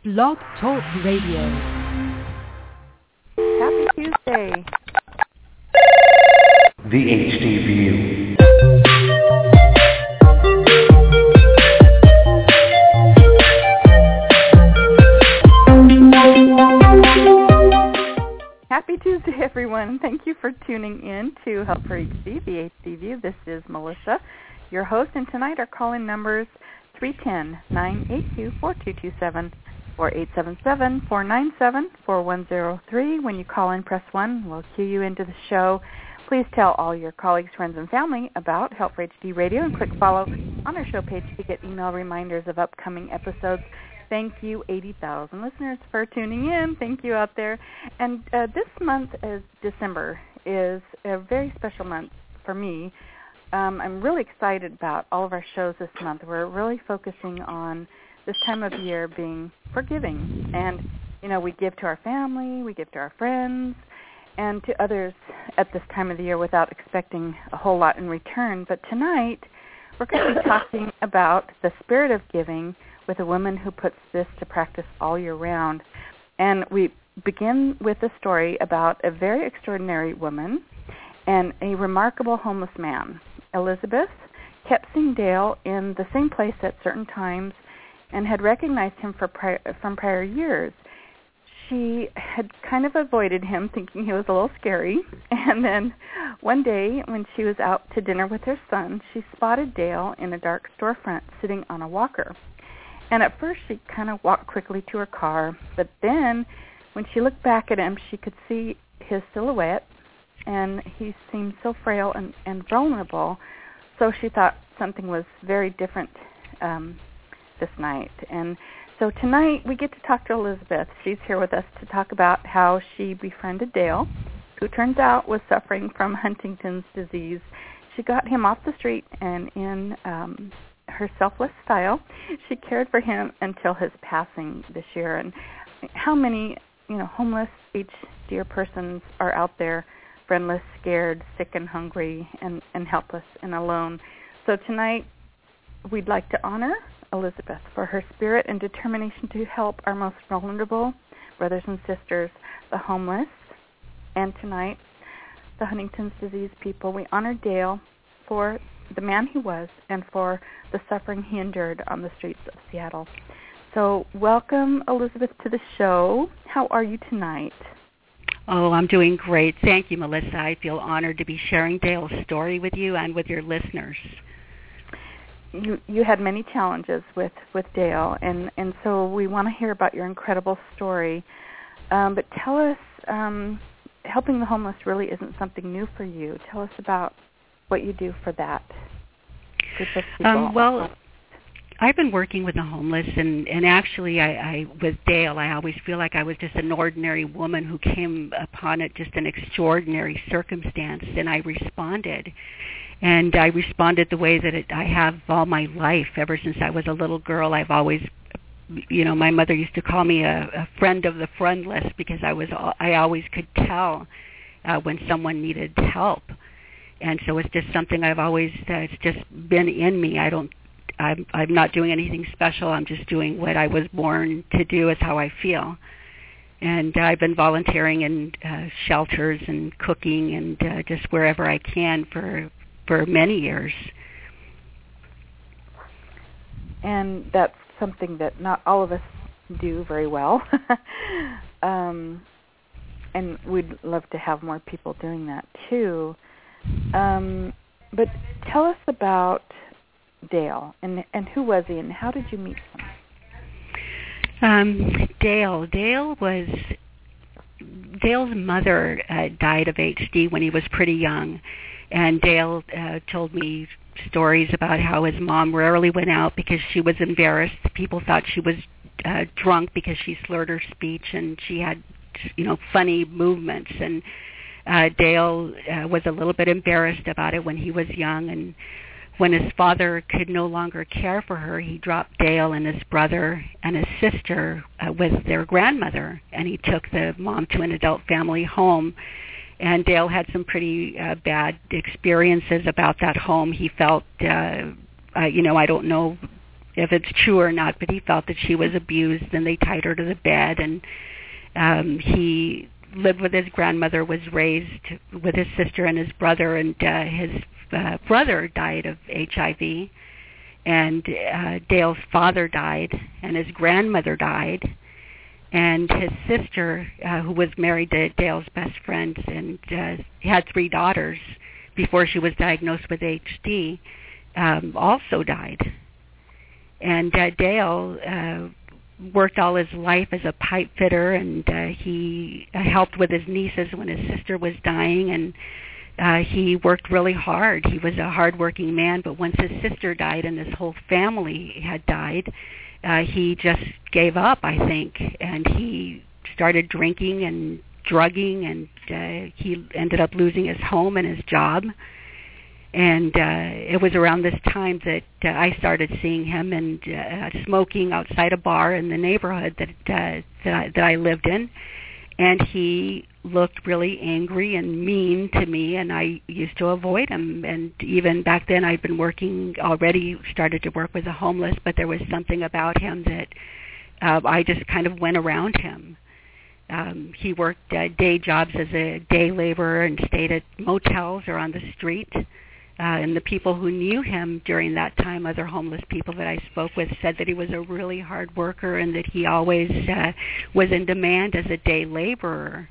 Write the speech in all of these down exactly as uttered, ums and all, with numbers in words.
Blog Talk Radio. Happy Tuesday. The H D View. Happy Tuesday, everyone. Thank you for tuning in to Help for H D, the H D View. This is Melissa, your host, and tonight our call-in numbers three one zero, nine eight two, four two two seven or eight seven seven, four nine seven, four one zero three. When you call in, press one. We'll cue you into the show. Please tell all your colleagues, friends, and family about Help for H D Radio and click follow on our show page to get email reminders of upcoming episodes. Thank you, eighty thousand listeners, for tuning in. Thank you out there. And uh, this month, is December, is a very special month for me. Um, I'm really excited about all of our shows this month. We're really focusing on this time of year being forgiving. And, you know, we give to our family, we give to our friends, and to others at this time of the year without expecting a whole lot in return. But tonight, we're going to be talking about the spirit of giving with a woman who puts this to practice all year round. And we begin with a story about a very extraordinary woman and a remarkable homeless man. Elizabeth kept seeing Dale in the same place at certain times and had recognized him for prior, from prior years. She had kind of avoided him, thinking he was a little scary. And then one day when she was out to dinner with her son, she spotted Dale in a dark storefront sitting on a walker. And at first she kind of walked quickly to her car, but then when she looked back at him, she could see his silhouette, and he seemed so frail and, and vulnerable. So she thought something was very different um, this night. And so tonight we get to talk to Elizabeth. She's here with us to talk about how she befriended Dale, who turns out was suffering from Huntington's disease. She got him off the street, and in um, her selfless style, she cared for him until his passing this year. And how many, you know, homeless H D persons are out there, friendless, scared, sick and hungry, and, and helpless and alone. So tonight we'd like to honor Elizabeth for her spirit and determination to help our most vulnerable brothers and sisters, the homeless, and tonight the Huntington's disease people. We honor Dale for the man he was and for the suffering he endured on the streets of Seattle. So welcome, Elizabeth, to the show. How are you tonight? Oh, I'm doing great. Thank you, Melissa. I feel honored to be sharing Dale's story with you and with your listeners. You you had many challenges with, with Dale, and, and so we want to hear about your incredible story. Um, but tell us, um, helping the homeless really isn't something new for you. Tell us about what you do for that group of people. Um, well, I've been working with the homeless, and, and actually I, I, with Dale, I always feel like I was just an ordinary woman who came upon it, just an extraordinary circumstance, and I responded. And I responded the way that it, I have all my life. Ever since I was a little girl, I've always, you know, my mother used to call me a, a friend of the friendless because I was, I always could tell uh, when someone needed help. And so it's just something I've always, uh, it's just been in me. I don't, I'm, I'm not doing anything special. I'm just doing what I was born to do, is how I feel. And I've been volunteering in uh, shelters and cooking and uh, just wherever I can for for many years. And that's something that not all of us do very well. um, and we'd love to have more people doing that too. Um, but tell us about Dale, and and who was he, and how did you meet him? Um, Dale. Dale was, Dale's mother uh, died of H D when he was pretty young, and Dale uh, told me stories about how his mom rarely went out because she was embarrassed. People thought she was uh, drunk because she slurred her speech, and she had, you know, funny movements, and Uh, Dale uh, was a little bit embarrassed about it when he was young, and when his father could no longer care for her, he dropped Dale and his brother and his sister uh, with their grandmother, and he took the mom to an adult family home. And Dale had some pretty uh, bad experiences about that home. He felt, uh, uh, you know, I don't know if it's true or not, but he felt that she was abused, and they tied her to the bed, and um, he lived with his grandmother, was raised with his sister and his brother, and uh, his uh, brother died of H I V, and uh, Dale's father died, and his grandmother died, and his sister, uh, who was married to Dale's best friend, and uh, had three daughters before she was diagnosed with H D, um, also died. And uh, Dale uh, worked all his life as a pipe fitter, and uh, he uh, helped with his nieces when his sister was dying, and uh, he worked really hard. He was a hard-working man, but once his sister died and his whole family had died, uh, he just gave up, I think, and he started drinking and drugging, and uh, he ended up losing his home and his job. And uh, it was around this time that uh, I started seeing him and uh, smoking outside a bar in the neighborhood that uh, that, I, that I lived in. And he looked really angry and mean to me, and I used to avoid him. And even back then, I'd been working already, started to work with the homeless, but there was something about him that uh, I just kind of went around him. Um, he worked uh, day jobs as a day laborer and stayed at motels or on the street. Uh, and the people who knew him during that time, other homeless people that I spoke with, said that he was a really hard worker and that he always uh, was in demand as a day laborer.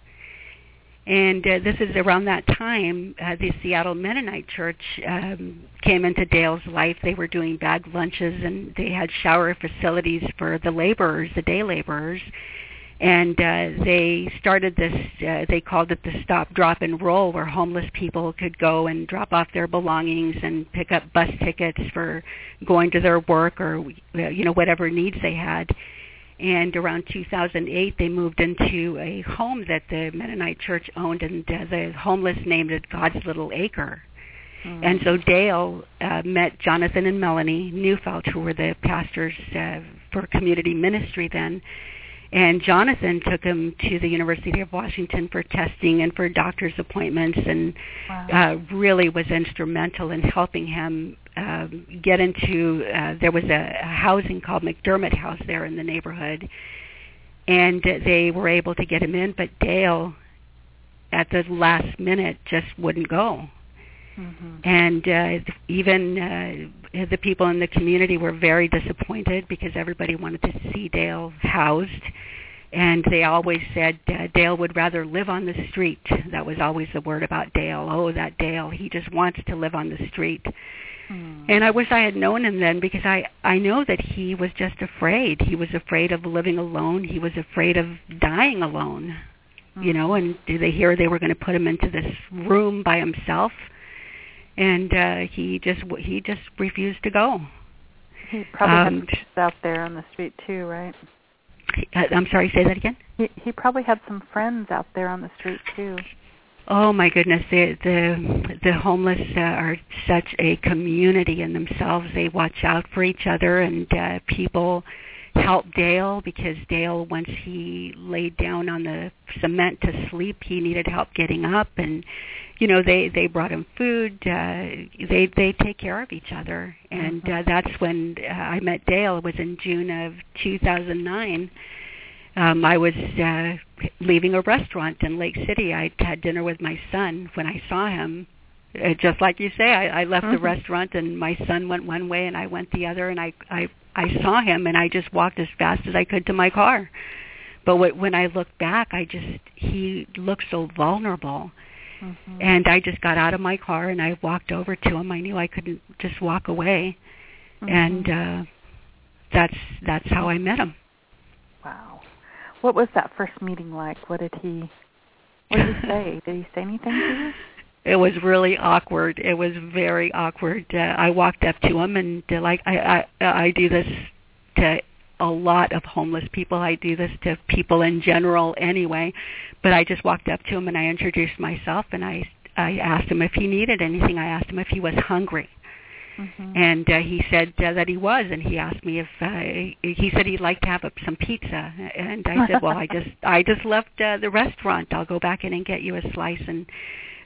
And uh, this is around that time, uh, the Seattle Mennonite Church um, came into Dale's life. They were doing bag lunches, and they had shower facilities for the laborers, the day laborers. And uh, they started this, uh, they called it the Stop, Drop, and Roll, where homeless people could go and drop off their belongings and pick up bus tickets for going to their work or, you know, whatever needs they had. And around two thousand eight, they moved into a home that the Mennonite Church owned, and uh, the homeless named it God's Little Acre. Mm-hmm. And so Dale uh, met Jonathan and Melanie Neufeld, who were the pastors uh, for community ministry then. And Jonathan took him to the University of Washington for testing and for doctor's appointments, and wow. uh, really was instrumental in helping him uh, get into, uh, there was a, a housing called McDermott House there in the neighborhood, and uh, they were able to get him in, but Dale, at the last minute, just wouldn't go. Mm-hmm. And uh, even uh, the people in the community were very disappointed because everybody wanted to see Dale housed. And they always said uh, Dale would rather live on the street. That was always the word about Dale. Oh, that Dale, he just wants to live on the street. Mm. And I wish I had known him then, because I, I know that he was just afraid. He was afraid of living alone. He was afraid of dying alone. Mm. You know, and did they hear they were going to put him into this room by himself? And uh, he just he just refused to go. He probably um, had friends out there on the street too, right? Uh, I'm sorry, say that again? He, he probably had some friends out there on the street too. Oh my goodness, the the, the homeless uh, are such a community in themselves. They watch out for each other, and uh, people help Dale, because Dale, once he laid down on the cement to sleep, he needed help getting up, and you know, they, they brought him food. Uh, they they take care of each other, and uh, that's when uh, I met Dale. It was in June of two thousand nine. Um, I was uh, leaving a restaurant in Lake City. I had dinner with my son when I saw him. Uh, just like you say, I, I left mm-hmm. the restaurant, and my son went one way, and I went the other, and I, I, I saw him, and I just walked as fast as I could to my car. But w- when I looked back, I just, he looked so vulnerable. Mm-hmm. And I just got out of my car and I walked over to him. I knew I couldn't just walk away. Mm-hmm. And uh, that's that's how I met him. Wow. What was that first meeting like? What did he, what did he say? Did he say anything to you? It was really awkward. It was very awkward. Uh, I walked up to him, and uh, like I, I I do this to a lot of homeless people. I do this to people in general anyway. But I just walked up to him and I introduced myself, and I I asked him if he needed anything. I asked him if he was hungry. Mm-hmm. And uh, he said uh, that he was, and he asked me if uh, he said he'd like to have a, some pizza. And I said, well, I just I just left uh, the restaurant. I'll go back in and get you a slice. And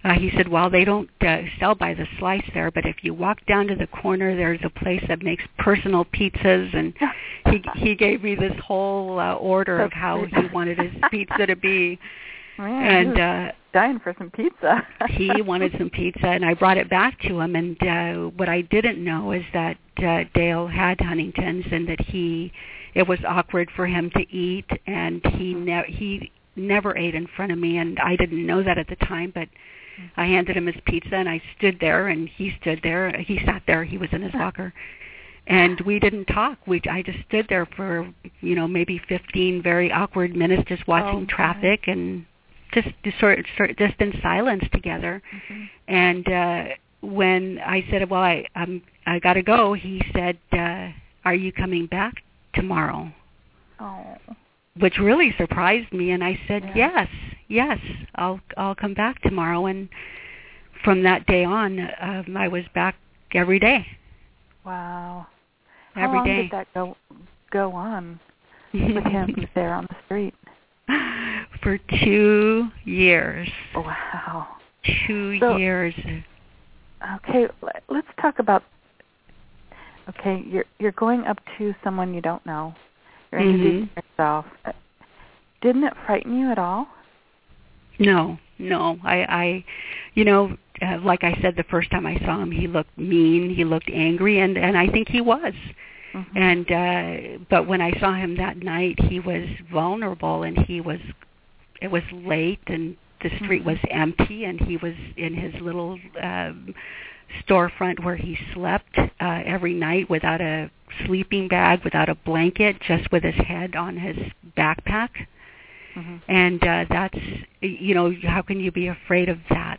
Uh, he said, well, they don't uh, sell by the slice there, but if you walk down to the corner, there's a place that makes personal pizzas, and he he gave me this whole uh, order That's of how sweet. he wanted his pizza to be. Man, and uh, dying for some pizza. he wanted some pizza, and I brought it back to him. And uh, what I didn't know is that uh, Dale had Huntington's, and that he it was awkward for him to eat, and he ne- he never ate in front of me, and I didn't know that at the time, but I handed him his pizza, and I stood there, and he stood there. He sat there. He was in his walker, and we didn't talk. We I just stood there for, you know, maybe fifteen very awkward minutes, just watching oh, traffic and just, just sort of, sort of just in silence together. Mm-hmm. And uh, when I said, "Well, I I'm I got to go," he said, uh, "Are you coming back tomorrow?" Oh. Which really surprised me, and I said, yeah. yes, yes, I'll I'll come back tomorrow. And from that day on, um, I was back every day. Wow. Every How long day. did that go go on with him there on the street? For two years. Wow. Two so, years. Okay, let's talk about. Okay, you're you're going up to someone you don't know. You're introducing mm-hmm. yourself. Didn't it frighten you at all? No, no. I, I you know, uh, like I said, the first time I saw him, he looked mean. He looked angry, and, and I think he was. Mm-hmm. And uh, but when I saw him that night, he was vulnerable, and he was. It was late, and the street mm-hmm. was empty, and he was in his little um, storefront where he slept uh, every night without a sleeping bag, without a blanket, just with his head on his backpack. Mm-hmm. And uh, that's, you know, how can you be afraid of that?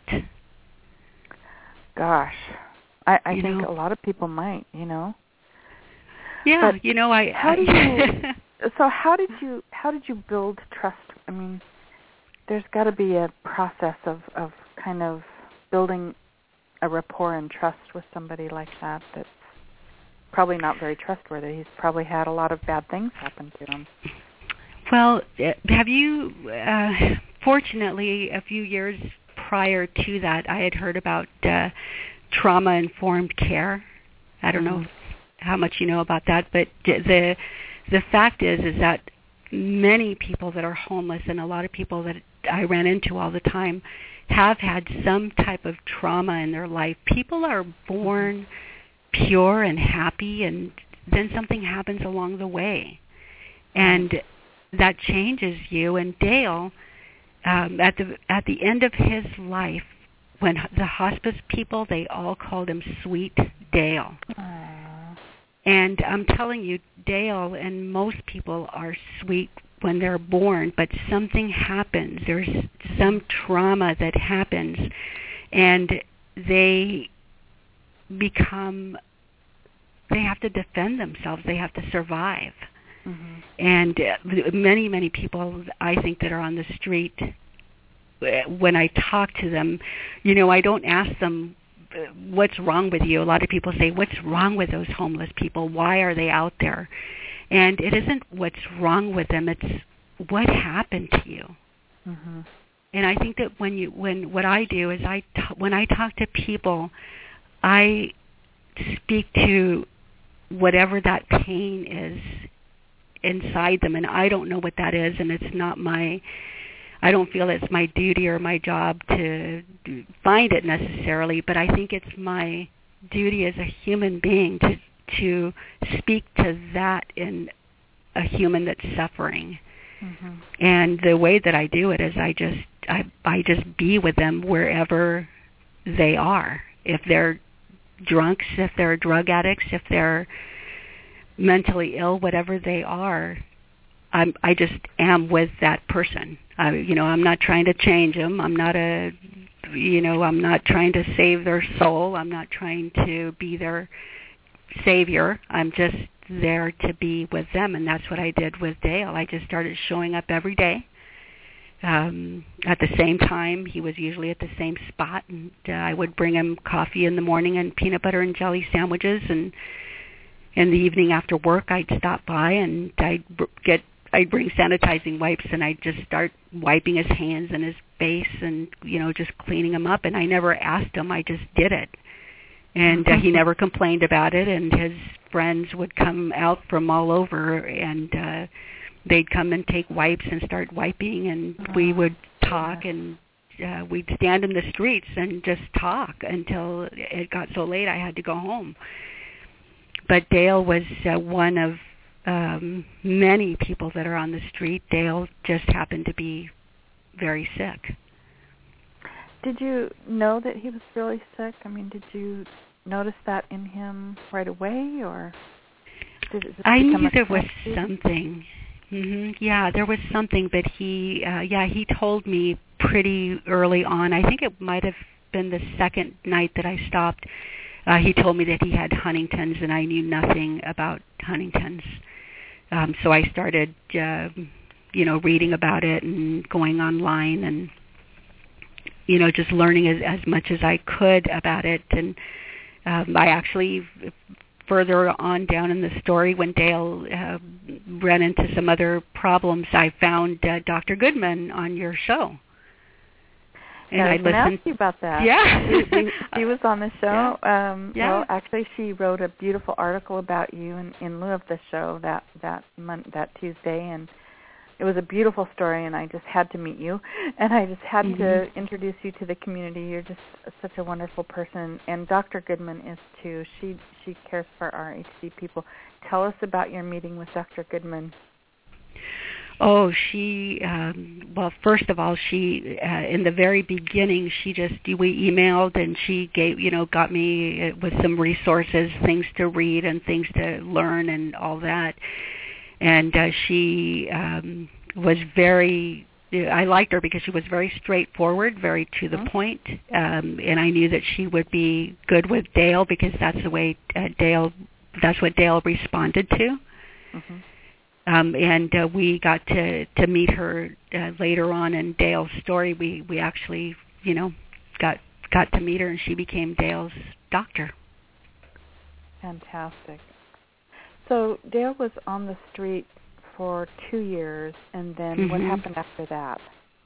Gosh, I, I you think know? a lot of people might, you know. Yeah, but you know, I. How I, did you? So how did you? How did you build trust? I mean, there's got to be a process of, of kind of building a rapport and trust with somebody like that. That's probably not very trustworthy. He's probably had a lot of bad things happen to him. Well, have you, uh, fortunately, a few years prior to that, I had heard about uh, trauma-informed care. I don't mm-hmm. know how much you know about that, but the the fact is is that many people that are homeless, and a lot of people that I ran into all the time, have had some type of trauma in their life. People are born pure and happy, and then something happens along the way, and that changes you. And Dale, um, at the at the end of his life, when the hospice people, they all called him Sweet Dale. Aww. And I'm telling you, Dale and most people are sweet when they're born, but something happens. There's some trauma that happens, and they become, they have to defend themselves. They have to survive. Mm-hmm. And uh, many, many people, I think, that are on the street, when I talk to them, you know, I don't ask them, what's wrong with you? A lot of people say, what's wrong with those homeless people? Why are they out there? And it isn't what's wrong with them, it's what happened to you. Mm-hmm. And I think that when you, when what I do is I, t- when I talk to people, I speak to whatever that pain is inside them, and I don't know what that is, and it's not my, I don't feel it's my duty or my job to find it necessarily, but I think it's my duty as a human being to to speak to that in a human that's suffering. Mm-hmm. And the way that I do it is I just I I just be with them wherever they are. If they're drunks, if they're drug addicts, if they're mentally ill, whatever they are, I'm, I just am with that person. I, you know, I'm not trying to change them. I'm not a, you know, I'm not trying to save their soul. I'm not trying to be their savior. I'm just there to be with them, and that's what I did with Dale. I just started showing up every day. Um, at the same time, he was usually at the same spot, and uh, I would bring him coffee in the morning and peanut butter and jelly sandwiches, and in the evening after work, I'd stop by and I'd get I'd bring sanitizing wipes and I'd just start wiping his hands and his face and, you know, just cleaning him up. And I never asked him. I just did it. And uh, he never complained about it. And his friends would come out from all over, and uh, they'd come and take wipes and start wiping, and oh, we would talk, yeah. and uh, we'd stand in the streets and just talk until it got so late I had to go home. But Dale was uh, one of um, many people that are on the street. Dale just happened to be very sick. Did you know that he was really sick? I mean, did you notice that in him right away, or did it I knew there was something. Mm-hmm. Yeah, there was something, but he, uh, yeah, he told me pretty early on. I think it might have been the second night that I stopped. Uh, he told me that he had Huntington's, and I knew nothing about Huntington's. Um, so I started, uh, you know, reading about it and going online and, you know, just learning as, as much as I could about it. And um, I actually, further on down in the story, when Dale uh, ran into some other problems, I found uh, Doctor Goodman on your show. And yeah, I, I listened. Ask you about that. Yeah, she, she, she was on the show. Yeah. Um, yeah. Well, actually, she wrote a beautiful article about you in, in lieu of the show that that month, that Tuesday, and it was a beautiful story. And I just had to meet you, and I just had mm-hmm. to introduce you to the community. You're just such a wonderful person, and Doctor Goodman is too. She she cares for our H D people. Tell us about your meeting with Doctor Goodman. Oh, she, um, well, first of all, she, uh, in the very beginning, she just, we emailed and she gave, you know, got me with some resources, things to read and things to learn and all that. And uh, she um, was very, I liked her because she was very straightforward, very to the point. Um, and I knew that she would be good with Dale because that's the way uh, Dale, that's what Dale responded to. Mm-hmm. Um, and uh, we got to, to meet her uh, later on in Dale's story. We, we actually, you know, got got to meet her, and she became Dale's doctor. Fantastic. So Dale was on the street for two years, and then mm-hmm. what happened after that?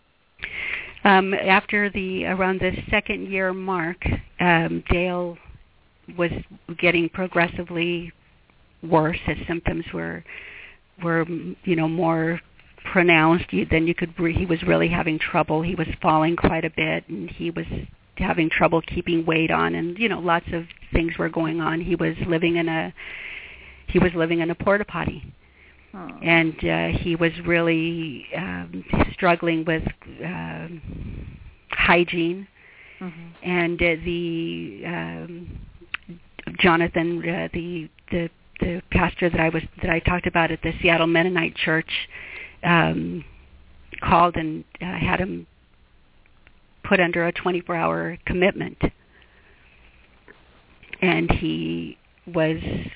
Um, after the around the second year mark, um, Dale was getting progressively worse. His symptoms were. were, you know, more pronounced than you could breathe. He was really having trouble. He was falling quite a bit, and he was having trouble keeping weight on, and, you know, lots of things were going on. He was living in a, he was living in a porta potty. Oh. And uh, he was really um, struggling with uh, hygiene. Mm-hmm. And uh, the um, Jonathan, uh, the the the pastor that I was that I talked about at the Seattle Mennonite Church, um, called and uh, had him put under a twenty-four hour commitment, and he was,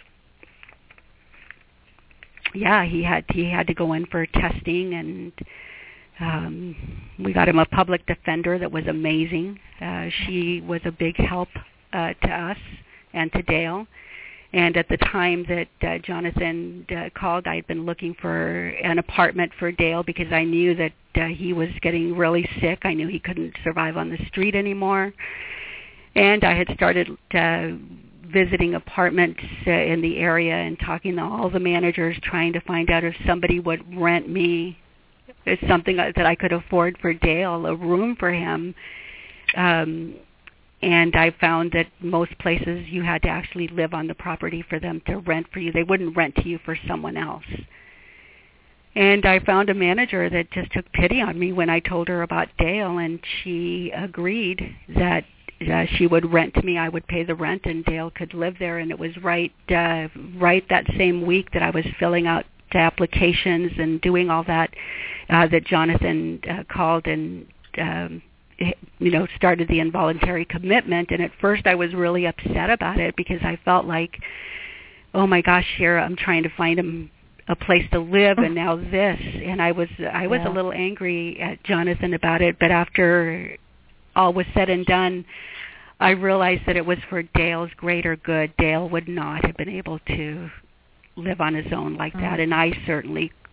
yeah, he had he had to go in for testing, and um, we got him a public defender that was amazing. Uh, she was a big help uh, to us and to Dale. And at the time that uh, Jonathan uh, called, I had been looking for an apartment for Dale because I knew that uh, he was getting really sick. I knew he couldn't survive on the street anymore. And I had started uh, visiting apartments uh, in the area and talking to all the managers, trying to find out if somebody would rent me something that I could afford for Dale, a room for him. Um And I found that most places you had to actually live on the property for them to rent for you. They wouldn't rent to you for someone else. And I found a manager that just took pity on me when I told her about Dale, and she agreed that uh, she would rent to me. I would pay the rent, and Dale could live there. And it was right, uh, right that same week that I was filling out applications and doing all that, uh, that Jonathan uh, called and um, you know, started the involuntary commitment. And at first I was really upset about it because I felt like, oh my gosh, here I'm trying to find him a place to live, and now this. And I was I was yeah. a little angry at Jonathan about it, but after all was said and done, I realized that it was for Dale's greater good. Dale would not have been able to live on his own like that, and I certainly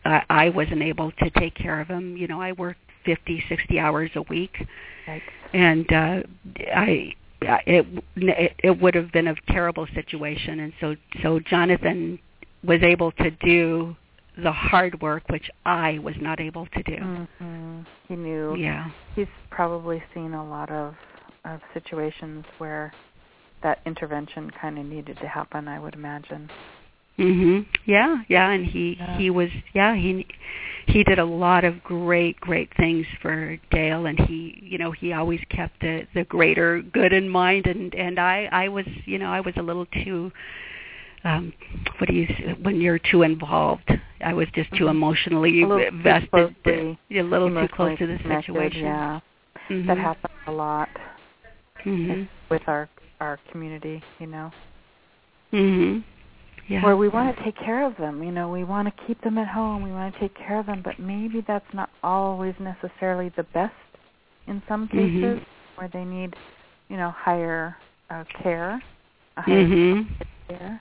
I, I wasn't able to take care of him. You know, I worked fifty, sixty hours a week, right. and uh, I it, it it would have been a terrible situation. And so so Jonathan was able to do the hard work, which I was not able to do. Mm-hmm. He knew. Yeah. He's probably seen a lot of, of situations where that intervention kind of needed to happen, I would imagine. Mhm. Yeah, yeah, and he yeah. he was yeah, he he did a lot of great great things for Dale, and he, you know, he always kept the the greater good in mind, and and I I was, you know, I was a little too um what do you when you're too involved. I was just too emotionally a little vested, too closely, a little too close to the connected, situation. Yeah. Mm-hmm. That happens a lot mm-hmm. with our our community, you know. Mhm. Yeah. Where we want to take care of them, you know, we want to keep them at home, we want to take care of them, but maybe that's not always necessarily the best in some cases, mm-hmm. where they need, you know, higher uh, care, a higher mm-hmm. care.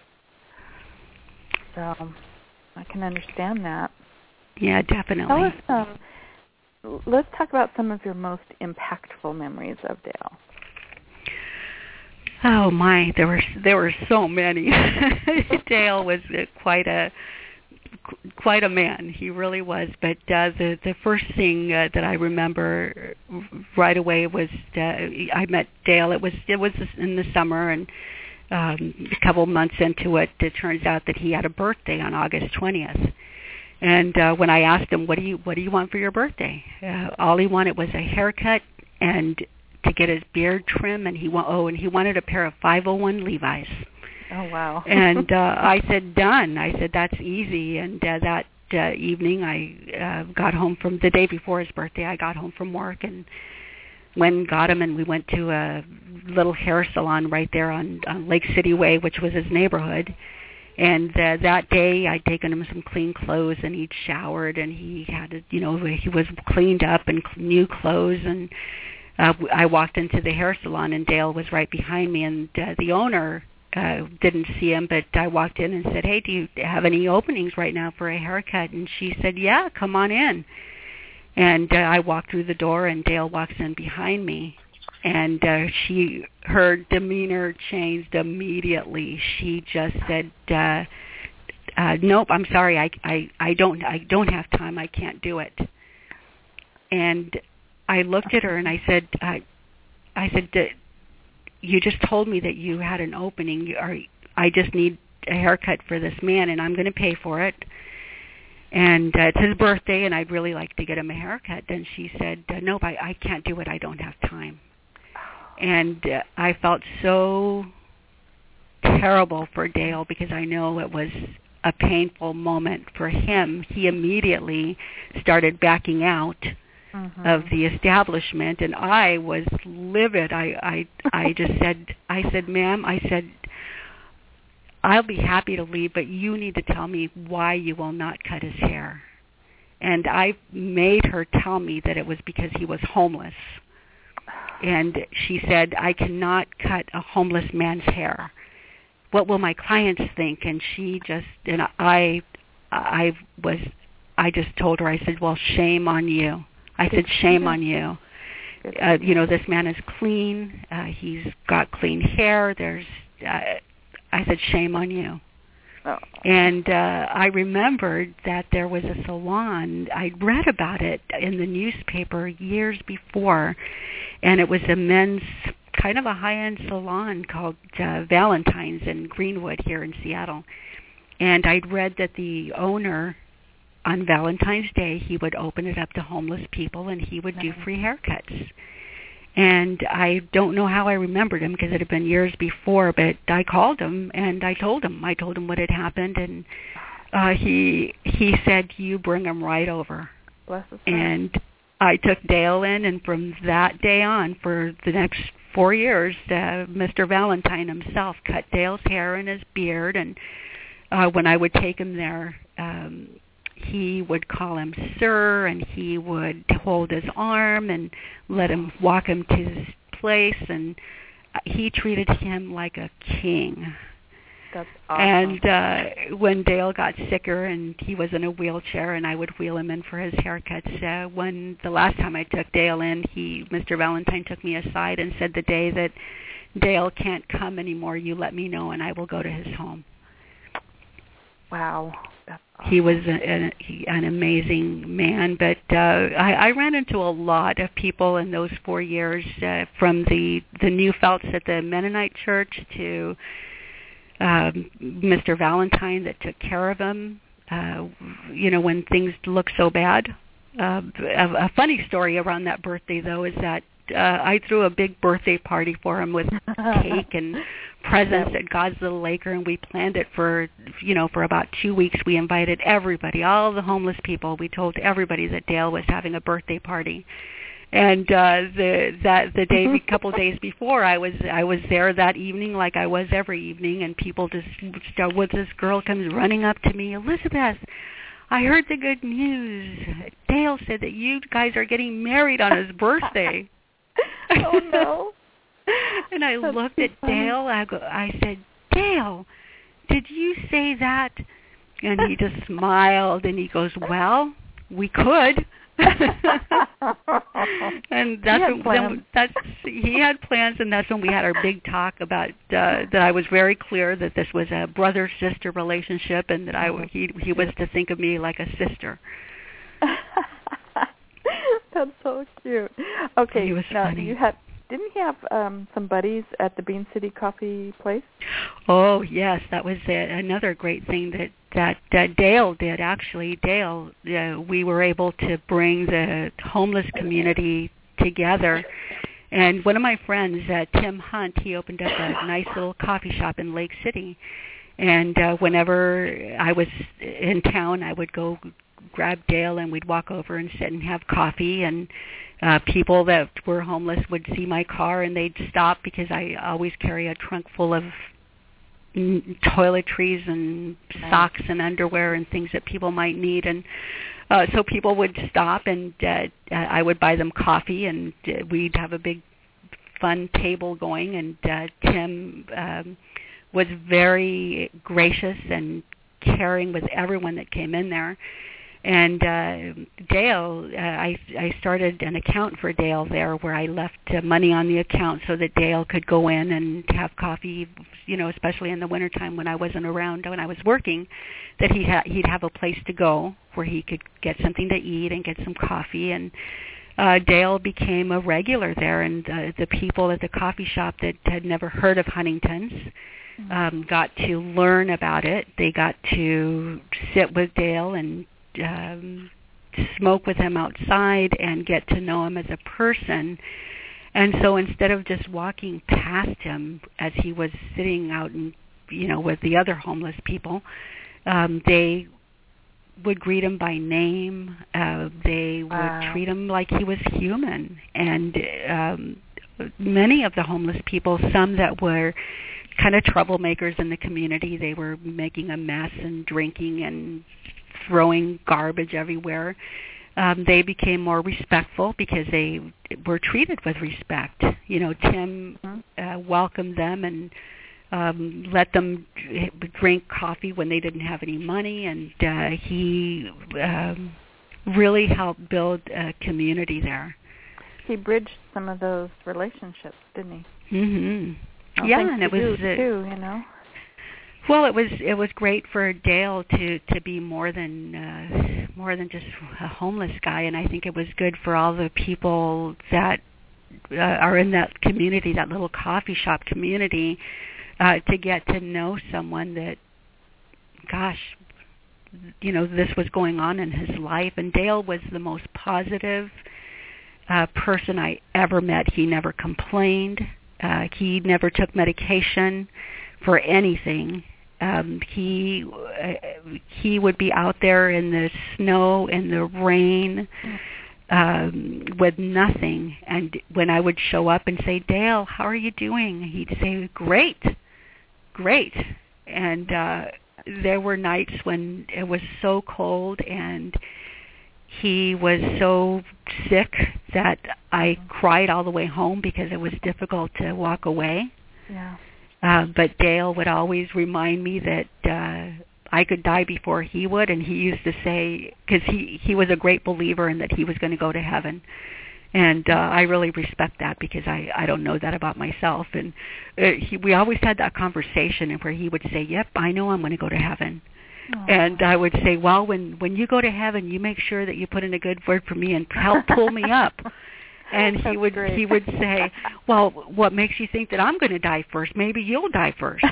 So I can understand that. Yeah, definitely. Tell us, um, let's talk about some of your most impactful memories of Dale. Oh my, there were there were so many. Dale was uh, quite a quite a man. He really was. But uh, the the first thing uh, that I remember right away was uh, I met Dale. It was it was in the summer, and um, a couple months into it, it turns out that he had a birthday on August twentieth. And uh, when I asked him, "What do you what do you want for your birthday?" Uh, all he wanted was a haircut and to get his beard trim, and he wa- oh, and he wanted a pair of five oh one Levi's. Oh wow! And uh, I said, done. I said that's easy. And uh, that uh, evening, I uh, got home from the day before his birthday. I got home from work and went and got him, and we went to a little hair salon right there on, on Lake City Way, which was his neighborhood. And uh, that day, I'd taken him some clean clothes, and he'd showered, and he had, you know, he was cleaned up and new clothes, and Uh, I walked into the hair salon, and Dale was right behind me, and uh, the owner uh, didn't see him, but I walked in and said, "Hey, do you have any openings right now for a haircut?" And she said, "Yeah, come on in." And uh, I walked through the door, and Dale walks in behind me, and uh, she, her demeanor changed immediately. She just said, uh, uh, "Nope, I'm sorry, I, I, I don't, I don't have time. I can't do it." And I looked at her and I said, I, I said, "You just told me that you had an opening. Are, I just need a haircut for this man, and I'm going to pay for it. And uh, it's his birthday, and I'd really like to get him a haircut." And she said, "Nope, I, I can't do it. I don't have time." And uh, I felt so terrible for Dale because I know it was a painful moment for him. He immediately started backing out Mm-hmm. of the establishment, and I was livid. I, I, I just said, I said, "Ma'am," I said, "I'll be happy to leave, but you need to tell me why you will not cut his hair." And I made her tell me that it was because he was homeless. And she said, "I cannot cut a homeless man's hair. What will my clients think?" And she just, and I, I was, I just told her, I said, "Well, shame on you." I said, "Shame on you. Uh, you know, this man is clean. Uh, he's got clean hair. There's," uh, I said, "Shame on you." Oh. And uh, I remembered that there was a salon. I'd read about it in the newspaper years before, and it was a men's, kind of a high-end salon called uh, Valentine's in Greenwood here in Seattle. And I'd read that the owner, on Valentine's Day, he would open it up to homeless people, and he would do free haircuts. And I don't know how I remembered him because it had been years before, but I called him, and I told him. I told him what had happened, and uh, he he said, "You bring him right over." Bless his heart. And I took Dale in, and from that day on, for the next four years, uh, Mister Valentine himself cut Dale's hair and his beard, and uh, when I would take him there, um, he would call him sir, and he would hold his arm and let him walk him to his place, and he treated him like a king. That's awesome. And uh, when Dale got sicker and he was in a wheelchair and I would wheel him in for his haircuts, uh, when the last time I took Dale in, he, Mister Valentine took me aside and said, the day that Dale can't come anymore, you let me know and I will go to his home. Wow. That's awesome. He was a, a, he, an amazing man, but uh, I, I ran into a lot of people in those four years, uh, from the, the Neufelds at the Mennonite Church to um, Mister Valentine that took care of him, uh, you know, when things looked so bad. Uh, a, a funny story around that birthday, though, is that uh, I threw a big birthday party for him with cake and presents at God's Little Acre, and we planned it for, you know, for about two weeks. We invited everybody, all the homeless people. We told everybody that Dale was having a birthday party. And uh, the that the day, a couple days before, I was I was there that evening, like I was every evening, and people just start with this girl comes running up to me, Elizabeth, I heard the good news. Dale said that you guys are getting married on his birthday. Oh no! And I That's looked so at funny. Dale. I go, I said, Dale, did you say that? And he just smiled and he goes, well, we could. And that's he when then, that's he had plans, and that's when we had our big talk about uh, that. I was very clear that this was a brother-sister relationship, and that I he he was to think of me like a sister. That's so cute. Okay, he was now funny. you had didn't he have um, some buddies at the Bean City Coffee Place? Oh yes, that was uh, another great thing that that uh, Dale did. Actually, Dale, uh, we were able to bring the homeless community together. And one of my friends, uh, Tim Hunt, he opened up a nice little coffee shop in Lake City. And uh, whenever I was in town, I would go grab Dale and we'd walk over and sit and have coffee. And uh, people that were homeless would see my car and they'd stop, because I always carry a trunk full of toiletries and socks and underwear and things that people might need. And uh, so people would stop, and uh, I would buy them coffee, and uh, we'd have a big fun table going. And uh, Tim um, was very gracious and caring with everyone that came in there. And uh, Dale, uh, I, I started an account for Dale there, where I left uh, money on the account so that Dale could go in and have coffee, you know, especially in the wintertime when I wasn't around, when I was working, that he ha- he'd have a place to go where he could get something to eat and get some coffee. And uh, Dale became a regular there, and uh, the people at the coffee shop that had never heard of Huntington's um, got to learn about it. They got to sit with Dale and Um, smoke with him outside and get to know him as a person. And so instead of just walking past him as he was sitting out and, you know, with the other homeless people, um, they would greet him by name. Uh, they would Wow. treat him like he was human. And um, many of the homeless people, some that were kind of troublemakers in the community, they were making a mess and drinking and throwing garbage everywhere. Um, they became more respectful because they were treated with respect. You know, Tim uh, welcomed them and um, let them drink coffee when they didn't have any money, and uh, he um, really helped build a community there. He bridged some of those relationships, didn't he? Mm-hmm. Oh, yeah, thanks and it to was you, uh, too, you know. Well, it was it was great for Dale to, to be more than uh, more than just a homeless guy, and I think it was good for all the people that uh, are in that community, that little coffee shop community, uh, to get to know someone that, gosh, you know, this was going on in his life. And Dale was the most positive uh, person I ever met. He never complained. Uh, he never took medication for anything. Um, he uh, he would be out there in the snow and the rain um, with nothing. And when I would show up and say, Dale, how are you doing? He'd say, great, great. And uh, there were nights when it was so cold and he was so sick that I cried all the way home because it was difficult to walk away. Yeah. Uh, but Dale would always remind me that uh, I could die before he would, and he used to say, because he, he was a great believer in that he was going to go to heaven. And uh, I really respect that because I, I don't know that about myself. And uh, he, we always had that conversation where he would say, yep, I know I'm going to go to heaven. Aww. And I would say, well, when, when you go to heaven, you make sure that you put in a good word for me and help pull me up. And he That's would great. he would say, well, what makes you think that I'm going to die first? Maybe you'll die first.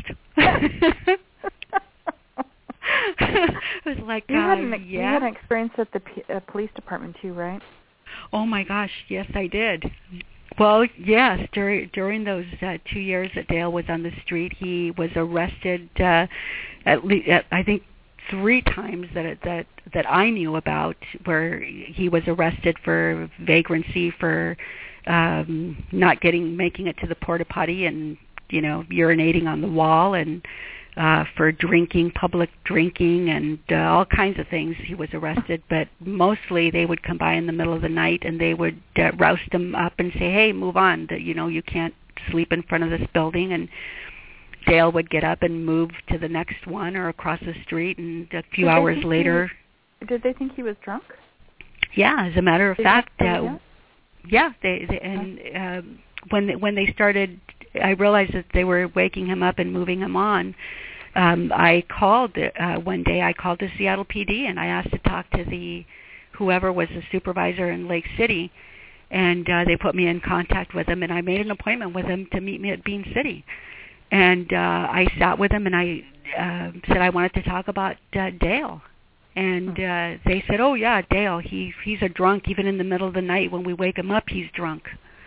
It was like, you, had uh, an, yeah. you had an experience at the P- uh, police department too, right? Oh my gosh, yes, I did. Well, yes, during during those uh, two years that Dale was on the street, he was arrested uh, at least, uh, I think, three times that that that I knew about, where he was arrested for vagrancy, for um, not getting making it to the porta potty, and you know, urinating on the wall, and uh, for drinking, public drinking, and uh, all kinds of things. He was arrested, but mostly they would come by in the middle of the night and they would uh, roust him up and say, "Hey, move on! That you know, you can't sleep in front of this building." And Dale would get up and move to the next one or across the street, and a few did hours later... He, did they think he was drunk? Yeah, as a matter of did fact, uh, yeah, they, they and uh, when they, when they started, I realized that they were waking him up and moving him on. Um, I called uh, one day. I called the Seattle P D and I asked to talk to the whoever was the supervisor in Lake City, and uh, they put me in contact with him, and I made an appointment with him to meet me at Bean City. And uh, I sat with him, and I uh, said I wanted to talk about uh, Dale. And uh, they said, "Oh yeah, Dale. He he's a drunk. Even in the middle of the night when we wake him up, he's drunk."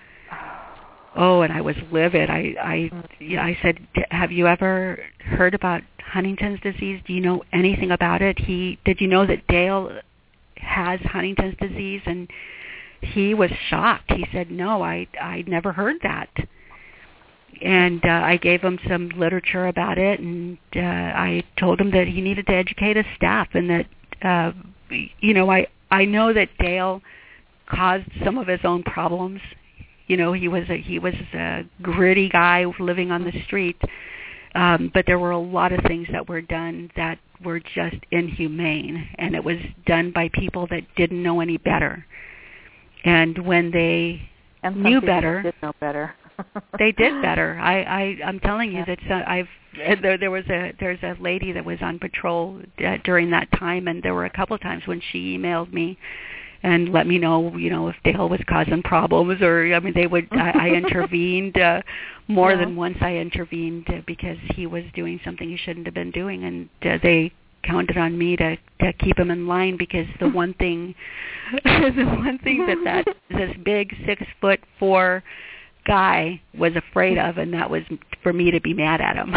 Oh, and I was livid. I I yeah, I said, "Have you ever heard about Huntington's disease? Do you know anything about it? He did you know that Dale has Huntington's disease?" And he was shocked. He said, "No, I I'd never heard that." And uh, I gave him some literature about it, and uh, I told him that he needed to educate his staff, and that, uh, you know, I, I know that Dale caused some of his own problems. You know, he was a, he was a gritty guy living on the street, um, but there were a lot of things that were done that were just inhumane, and it was done by people that didn't know any better. And when they and some knew people better, did know better. they did better. I, I, I'm telling you yeah. that uh, I've there, there was a there's a lady that was on patrol uh, during that time, and there were a couple of times when she emailed me and let me know, you know, if Dale was causing problems, or I mean, they would. I, I intervened uh, more yeah. than once. I intervened uh, because he was doing something he shouldn't have been doing, and uh, they counted on me to, to keep him in line, because the one thing, the one thing that that this big six foot four guy was afraid of, and that was for me to be mad at him.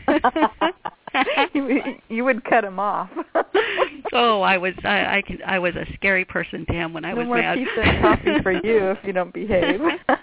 you, you would cut him off. Oh, I was I, I can I was a scary person to him when I no was more mad. pizza and coffee for you if you don't behave.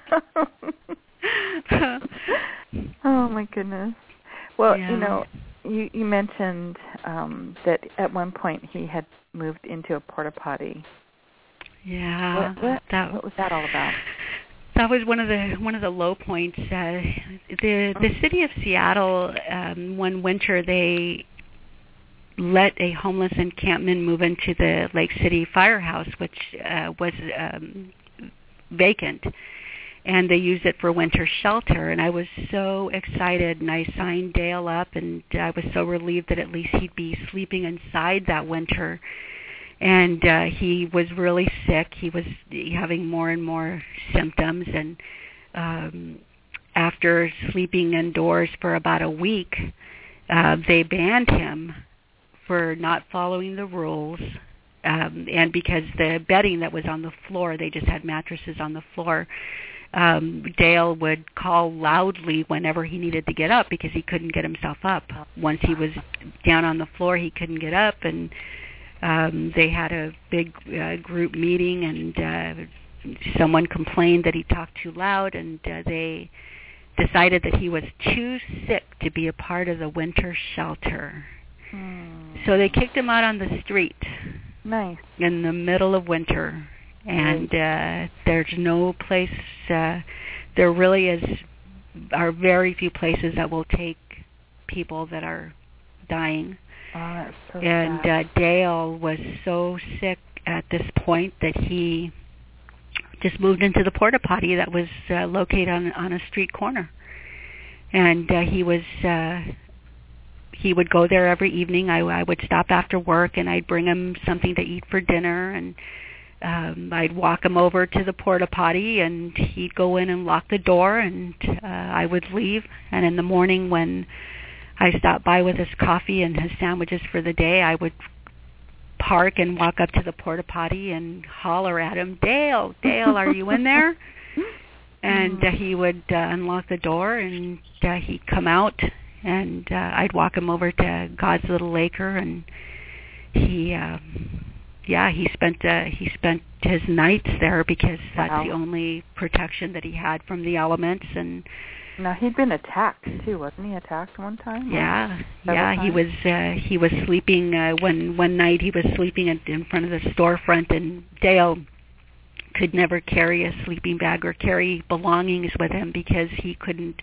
Oh my goodness. Well, yeah. you know, you you mentioned um, that at one point he had moved into a porta potty. Yeah. What, what, that, what was that all about? That was one of the one of the low points. Uh, the the city of Seattle, um, one winter, they let a homeless encampment move into the Lake City Firehouse, which uh, was um, vacant, and they used it for winter shelter. And I was so excited, and I signed Dale up, and I was so relieved that at least he'd be sleeping inside that winter. And uh, he was really sick. He was having more and more symptoms. And um, after sleeping indoors for about a week, uh, they banned him for not following the rules. Um, and because the bedding that was on the floor, they just had mattresses on the floor, um, Dale would call loudly whenever he needed to get up because he couldn't get himself up. Once he was down on the floor, he couldn't get up. And Um, they had a big uh, group meeting, and uh, someone complained that he talked too loud, and uh, they decided that he was too sick to be a part of the winter shelter. Mm. So they kicked him out on the street. Nice. In the middle of winter. And uh, there's no place, uh, there really is are very few places that will take people that are dying. Oh, that's so and sad. Uh, Dale was so sick at this point that he just moved into the porta potty that was uh, located on on a street corner, and uh, he was uh, he would go there every evening. I, I would stop after work and I'd bring him something to eat for dinner, and um, I'd walk him over to the porta potty, and he'd go in and lock the door, and uh, I would leave. And in the morning when I stopped by with his coffee and his sandwiches for the day, I would park and walk up to the porta potty and holler at him, "Dale, Dale, are you in there?" And uh, he would uh, unlock the door, and uh, he'd come out, and uh, I'd walk him over to God's Little Acre, and he, uh, yeah, he spent uh, he spent his nights there because that's Wow. the only protection that he had from the elements. And now he'd been attacked too, wasn't he? Attacked one time? Yeah, Several yeah. He times? was uh, he was sleeping uh, one one night. He was sleeping in, in front of the storefront, and Dale could never carry a sleeping bag or carry belongings with him because he couldn't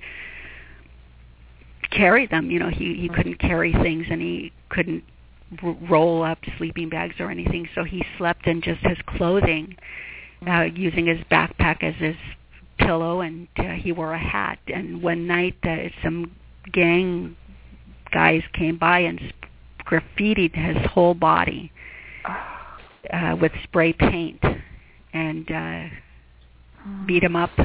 carry them. You know, he he couldn't carry things, and he couldn't r- roll up sleeping bags or anything. So he slept in just his clothing, uh, using his backpack as his pillow, and uh, he wore a hat. And one night uh, some gang guys came by and graffitied his whole body uh, with spray paint, and uh, beat him up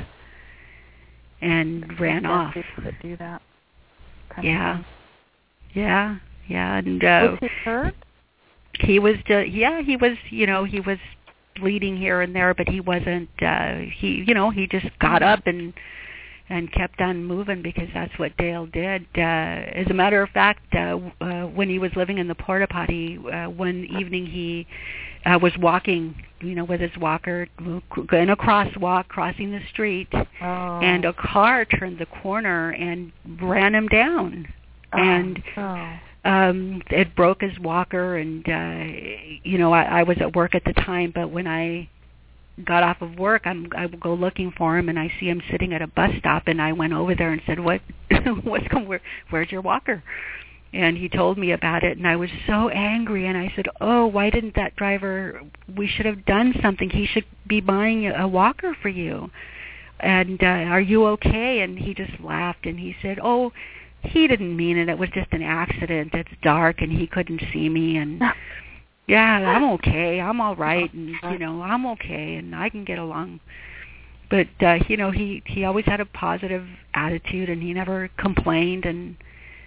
and ran Yeah, off. people that do that. kind of Yeah, thing. yeah, yeah. And uh, Was he hurt? he was, uh, yeah, he was, you know, he was bleeding here and there, but he wasn't, uh, he, you know, he just got up and and kept on moving because that's what Dale did. Uh, as a matter of fact, uh, uh, when he was living in the porta potty, uh, one evening he uh, was walking, you know, with his walker in a crosswalk, crossing the street, Oh. and a car turned the corner and ran him down. Oh, And oh. um it broke his walker, and uh you know I, I was at work at the time, but when I got off of work, I'm I would go looking for him, and I see him sitting at a bus stop, and I went over there and said, what what's going where, where's your walker? And he told me about it, and I was so angry, and I said, oh, why didn't that driver, we should have done something. He should be buying a walker for you. And uh, are you okay? And he just laughed, and he said, oh, he didn't mean it. It was just an accident. It's dark, and he couldn't see me. And yeah, I'm okay. I'm all right, and you know, I'm okay, and I can get along. But uh, you know, he he always had a positive attitude, and he never complained. And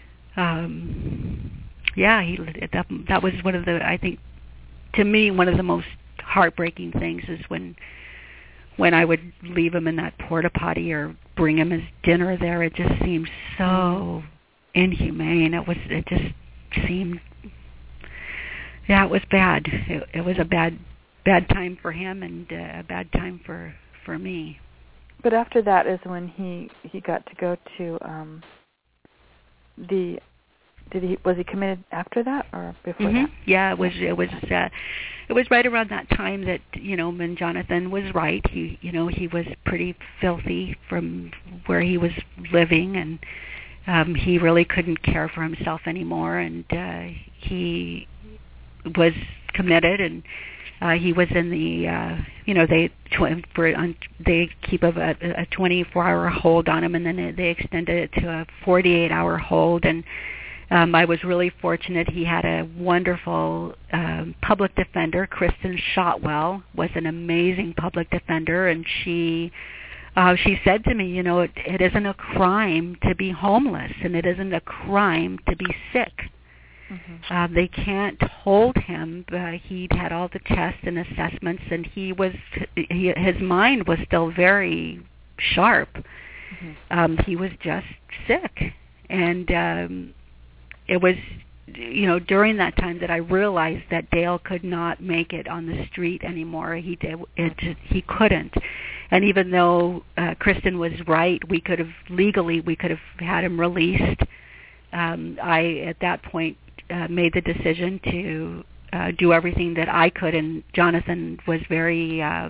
um, yeah, he that that was one of the, I think, to me, one of the most heartbreaking things is when. when I would leave him in that porta potty or bring him his dinner there. It just seemed so inhumane. It was, it just seemed, yeah, it was bad. It, it was a bad, bad time for him, and uh, a bad time for, for me. But after that is when he, he got to go to um, the, did he, was he committed after that or before Mm-hmm. that? Yeah, it was, it was, uh, it was right around that time that, you know, when Jonathan was right. He, you know, he was pretty filthy from where he was living, and um, he really couldn't care for himself anymore, and uh, he was committed, and uh, he was in the, uh, you know, they tw- for on, they keep a, a twenty-four hour hold on him, and then they extended it to a forty-eight hour hold, and Um, I was really fortunate. He had a wonderful um, public defender. Kristen Shotwell was an amazing public defender, and she uh, she said to me, you know, it, it isn't a crime to be homeless, and it isn't a crime to be sick. Mm-hmm. Uh, they can't hold him. Uh, he'd had all the tests and assessments, and he was he, his mind was still very sharp. Mm-hmm. Um, he was just sick, and um, it was, you know, during that time that I realized that Dale could not make it on the street anymore. He did, it just, he couldn't. And even though uh, Kristen was right, we could have legally we could have had him released. Um, I at that point uh, made the decision to uh, do everything that I could, and Jonathan was very um,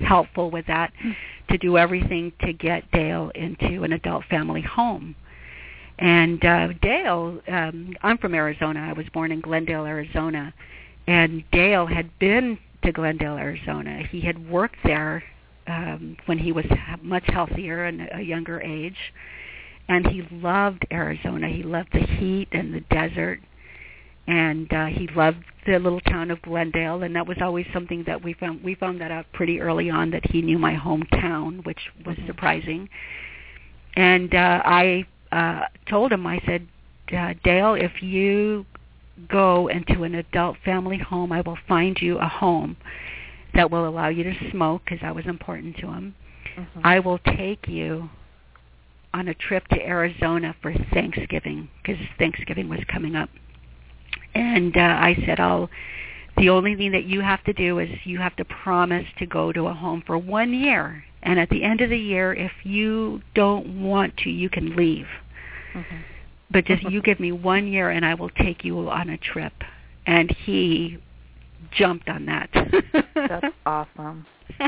helpful with that, to do everything to get Dale into an adult family home. And uh, Dale, um, I'm from Arizona. I was born in Glendale, Arizona. And Dale had been to Glendale, Arizona. He had worked there um, when he was much healthier and a younger age. And he loved Arizona. He loved the heat and the desert. And uh, he loved the little town of Glendale. And that was always something that we found. We found that out pretty early on, that he knew my hometown, which was mm-hmm. surprising. And uh, I uh, told him, I said, uh, Dale, if you go into an adult family home, I will find you a home that will allow you to smoke, because that was important to him. Mm-hmm. I will take you on a trip to Arizona for Thanksgiving, because Thanksgiving was coming up. And uh, I said, I'll, the only thing that you have to do is you have to promise to go to a home for one year. And at the end of the year, if you don't want to, you can leave. Mm-hmm. But just you give me one year and I will take you on a trip. And he jumped on that. That's awesome.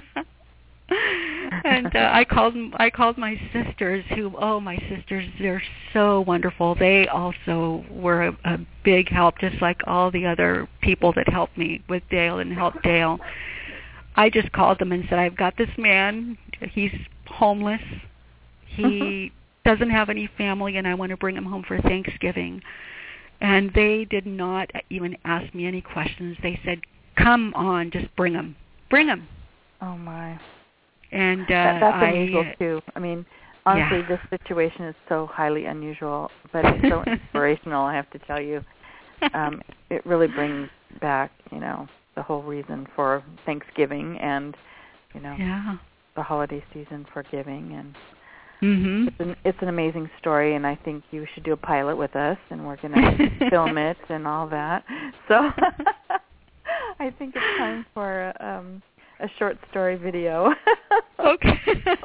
And uh, I called I called my sisters, who, oh, my sisters, they're so wonderful. They also were a, a big help, just like all the other people that helped me with Dale and helped Dale. I just called them and said, I've got this man. He's homeless. He doesn't have any family, and I want to bring him home for Thanksgiving. And they did not even ask me any questions. They said, come on, just bring him. Bring him. Oh, my. And uh, that, that's I, unusual, too. I mean, honestly, yeah. this situation is so highly unusual, but it's so inspirational, I have to tell you. Um, it really brings back, you know, the whole reason for Thanksgiving and, you know, yeah. the holiday season for giving. And mm-hmm. it's, an, it's an amazing story, and I think you should do a pilot with us, and we're going to film it and all that. So I think it's time for um, a short story video. Okay.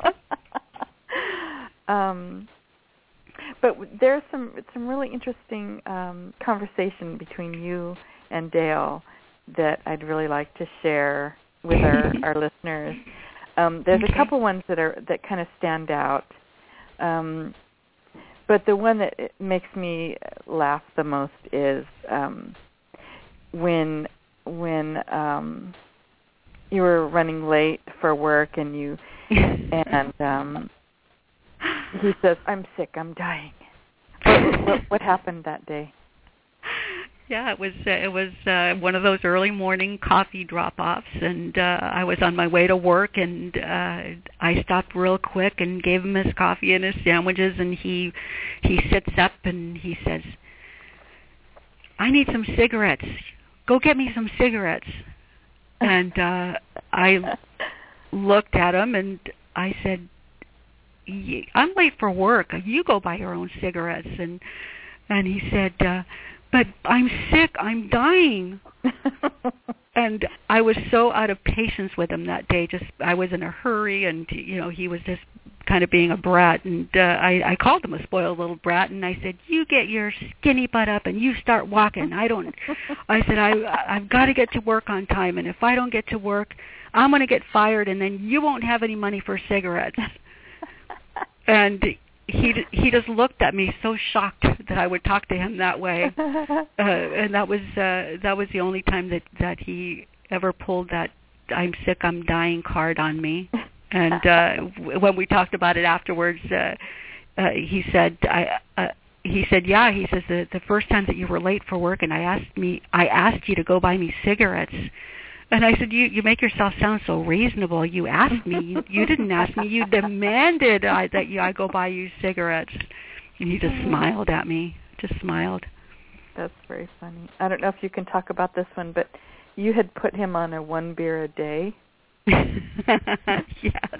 um, but there's some some really interesting um, conversation between you and Dale that I'd really like to share with our, our listeners. Um, there's okay. a couple ones that are that kind of stand out, um, but the one that makes me laugh the most is um, when when um, you were running late for work and you and um, he says, "I'm sick, I'm dying." What, what, what happened that day? Yeah, it was uh, it was uh, one of those early morning coffee drop-offs, and uh, I was on my way to work, and uh, I stopped real quick and gave him his coffee and his sandwiches, and he he sits up and he says, "I need some cigarettes. Go get me some cigarettes." And uh, I looked at him and I said, "I'm late for work. You go buy your own cigarettes." And and he said, uh, "But I'm sick. I'm dying." And I was so out of patience with him that day. Just I was in a hurry, and you know he was just kind of being a brat. And uh, I, I called him a spoiled little brat, and I said, "You get your skinny butt up and you start walking. I don't." I said, "I I've got to get to work on time, and if I don't get to work, I'm going to get fired, and then you won't have any money for cigarettes." And he he just looked at me so shocked that I would talk to him that way, uh, and that was uh, that was the only time that, that he ever pulled that "I'm sick, I'm dying" card on me. And uh, when we talked about it afterwards, uh, uh, he said, "I." Uh, he said, "Yeah." He says the the first time that you were late for work, and I asked me, I asked you to go buy me cigarettes. And I said, you you make yourself sound so reasonable. You asked me. You, you didn't ask me. You demanded I, that you, I go buy you cigarettes. And he just smiled at me, just smiled. That's very funny. I don't know if you can talk about this one, but you had put him on a one beer a day. Yes.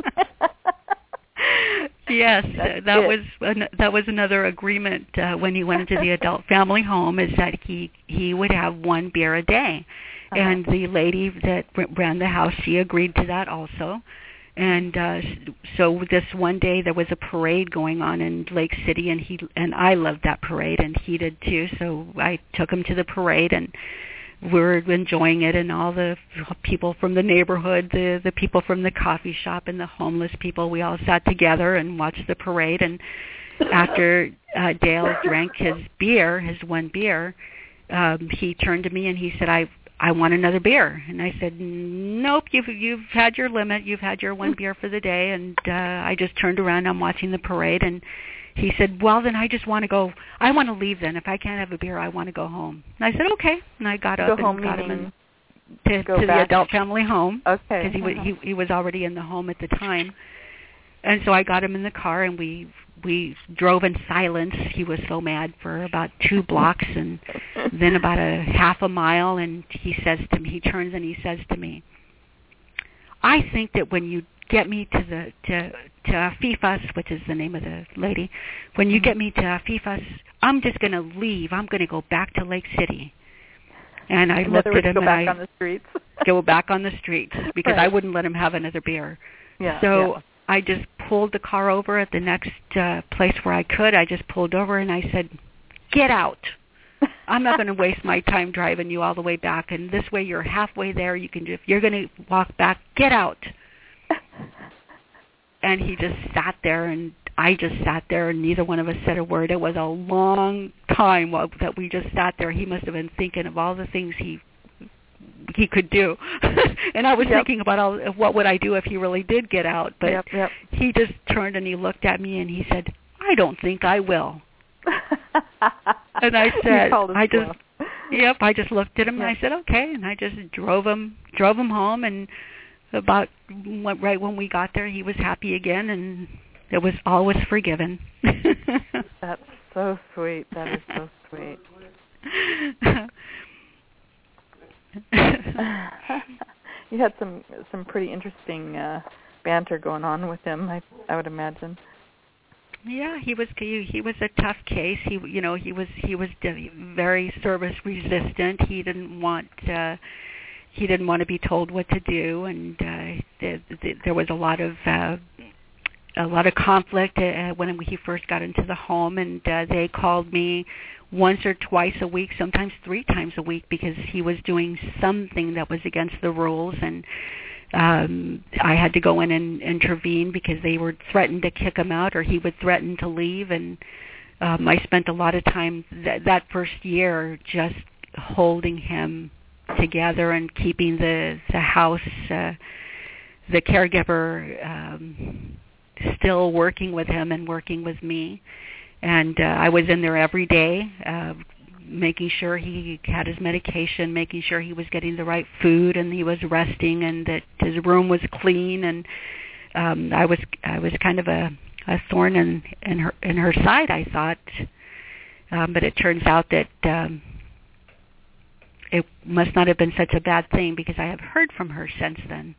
Yes, That's that it. was an, that was another agreement uh, when he went into the adult family home, is that he he would have one beer a day. Uh-huh. And the lady that ran the house, she agreed to that also. And uh, so this one day there was a parade going on in Lake City, and he and I loved that parade, and he did too. So I took him to the parade, and we're enjoying it, and all the people from the neighborhood, the the people from the coffee shop, and the homeless people, we all sat together and watched the parade. And after uh, Dale drank his beer, his one beer, um, he turned to me and he said, I I want another beer. And I said, nope, you've, you've had your limit. You've had your one beer for the day. And uh, I just turned around. I'm watching the parade. And he said, well, then I just want to go. I want to leave then. If I can't have a beer, I want to go home. And I said, okay. And I got go up home and got him in, to, go to the back. adult family home. Okay. Because he, uh-huh. he, he was already in the home at the time. And so I got him in the car, and we we drove in silence. He was so mad for about two blocks, and then about a half a mile. And he says to me, he turns and he says to me, "I think that when you get me to the to to Afifas, which is the name of the lady, when you get me to Afifas, I'm just going to leave. I'm going to go back to Lake City." And I In looked other words, at him go and back I on the streets. go back on the streets because right. I wouldn't let him have another beer. Yeah. So. Yeah. I just pulled the car over at the next uh, place where I could. I just pulled over and I said, get out. I'm not going to waste my time driving you all the way back. And this way you're halfway there. You can, if you're going to walk back, get out. And he just sat there, and I just sat there, and neither one of us said a word. It was a long time while, that we just sat there. He must have been thinking of all the things he he could do. And I was yep. thinking about all, what would I do if he really did get out. But yep, yep. he just turned and he looked at me and he said, I don't think I will. And I said, I just, well. yep, I just looked at him yep. and I said, okay. And I just drove him, drove him home. And about right when we got there, he was happy again, and it was all was forgiven. That's so sweet. That is so sweet. You had some some pretty interesting uh, banter going on with him, I I would imagine. Yeah, he was he, he was a tough case. He you know he was he was very service resistant. He didn't want uh, he didn't want to be told what to do, and uh, the, the, there was a lot of uh, a lot of conflict uh, when he first got into the home, and uh, they called me once or twice a week, sometimes three times a week, because he was doing something that was against the rules, and um, I had to go in and intervene because they were threatened to kick him out, or he would threaten to leave, and um, I spent a lot of time th- that first year just holding him together and keeping the the house, uh, the caregiver, um, still working with him and working with me. And uh, I was in there every day, uh, making sure he had his medication, making sure he was getting the right food, and he was resting, and that his room was clean. And um, I was I was kind of a, a thorn in, in her in her side, I thought. Um, but it turns out that um, it must not have been such a bad thing, because I have heard from her since then.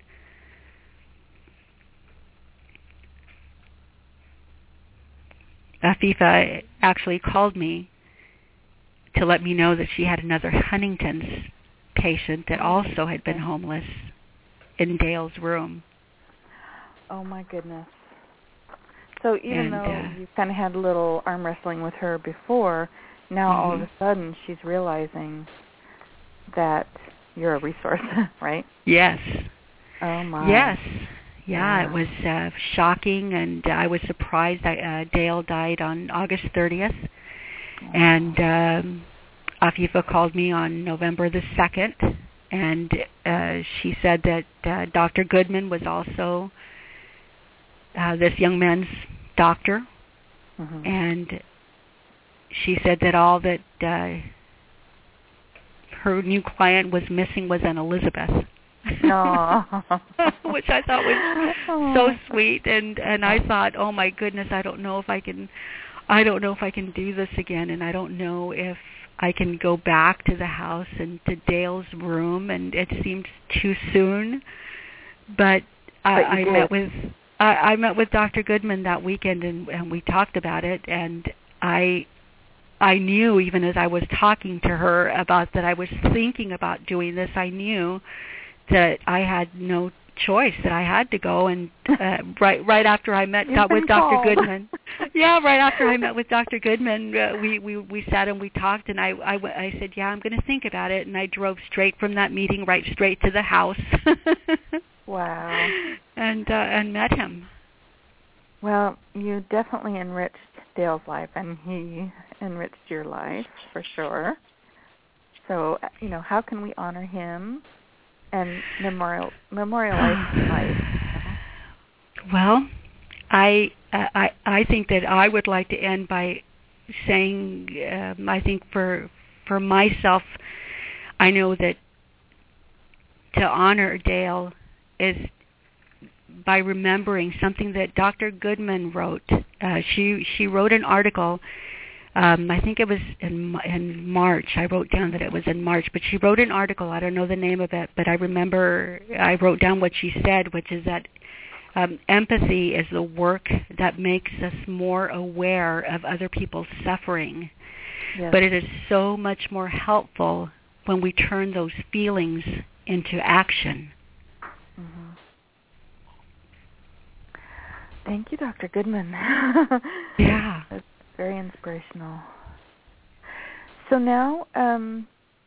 Afifa actually called me to let me know that she had another Huntington's patient that also had been homeless in Dale's room. Oh, my goodness. So even and, though uh, you kind of had a little arm wrestling with her before, now mm-hmm. all of a sudden she's realizing that you're a resource, right? Yes. Oh, my. Yes. Yeah, yeah. It was uh, shocking, and uh, I was surprised. I, uh, Dale died on August thirtieth, oh. and um, Afifa called me on November the second, and uh, she said that uh, Doctor Goodman was also uh, this young man's doctor, mm-hmm. and she said that all that uh, her new client was missing was an Elizabeth. No. Which I thought was so sweet, and and I thought, oh my goodness, I don't know if I can, I don't know if I can do this again, and I don't know if I can go back to the house and to Dale's room, and it seemed too soon, but I, but I met with I, I met with Doctor Goodman that weekend, and, and we talked about it, and I. I knew, even as I was talking to her about that I was thinking about doing this, I knew that I had no choice, that I had to go. And uh, right right after I met You've with Doctor Goodman, Yeah, right after I met with Doctor Goodman, uh, we, we, we sat and we talked, and I, I, I said, yeah, I'm going to think about it, and I drove straight from that meeting right straight to the house. Wow. And uh, and met him. Well, you definitely enriched Dale's life, and he enriched your life, for sure. So, you know, how can we honor him and memorial memorialize his life? Well, I, I I think that I would like to end by saying, um, I think for for myself, I know that to honor Dale is by remembering something that Doctor Goodman wrote. Uh, she she wrote an article. Um, I think it was in in March. I wrote down that it was in March, but she wrote an article. I don't know the name of it, but I remember I wrote down what she said, which is that um, empathy is the work that makes us more aware of other people's suffering. Yes. But it is so much more helpful when we turn those feelings into action. Mm-hmm. Thank you, Doctor Goodman. Yeah. That's very inspirational. So now um,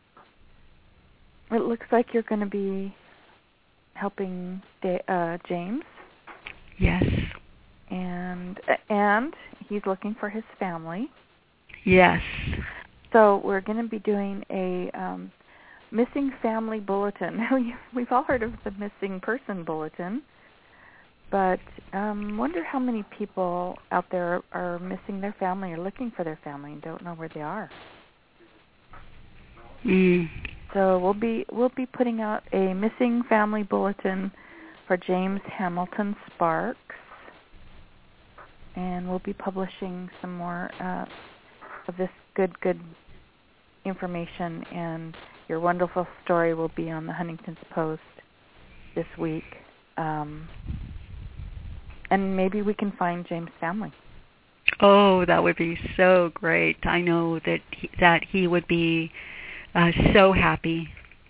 it looks like you're going to be helping da- uh, James. Yes. And and he's looking for his family. Yes. So we're going to be doing a um, missing family bulletin. We've all heard of the missing person bulletin, but um, wonder how many people out there are missing their family or looking for their family and don't know where they are. Mm. So we'll be we'll be putting out a missing family bulletin for James Hamilton Sparks, and we'll be publishing some more uh, of this good good information, and your wonderful story will be on the Huntington's Post this week. Um, and maybe we can find James' family. Oh, that would be so great. I know that he, that he would be uh, so happy.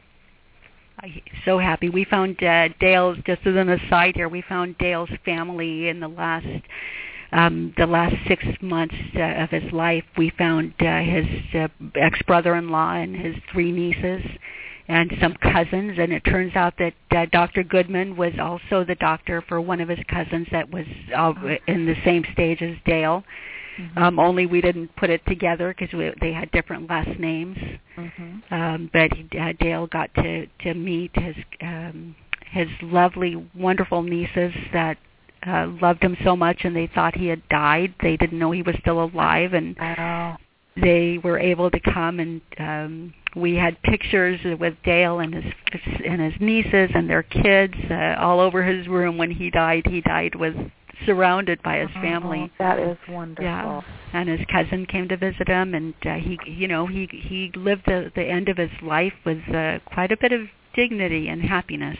So happy. We found uh, Dale's, just as an aside here, we found Dale's family in the last um, the last six months uh, of his life. We found uh, his uh, ex-brother-in-law and his three nieces and some cousins, and it turns out that uh, Doctor Goodman was also the doctor for one of his cousins that was uh, in the same stage as Dale. Mm-hmm. Um, only we didn't put it together because they had different last names. Mm-hmm. Um, but uh, Dale got to, to meet his um, his lovely, wonderful nieces that uh, loved him so much, and they thought he had died. They didn't know he was still alive, and wow. They were able to come, and um, we had pictures with Dale and his and his nieces and their kids uh, all over his room. When he died, he died with surrounded by his family. Oh, that is wonderful. Yeah, and his cousin came to visit him, and uh, he, you know, he he lived the, the end of his life with uh, quite a bit of dignity and happiness.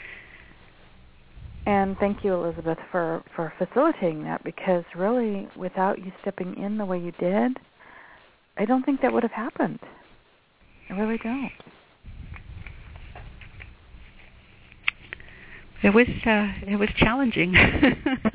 And thank you, Elizabeth, for, for facilitating that, because really, without you stepping in the way you did, I don't think that would have happened. I really don't. It was uh, it was challenging. It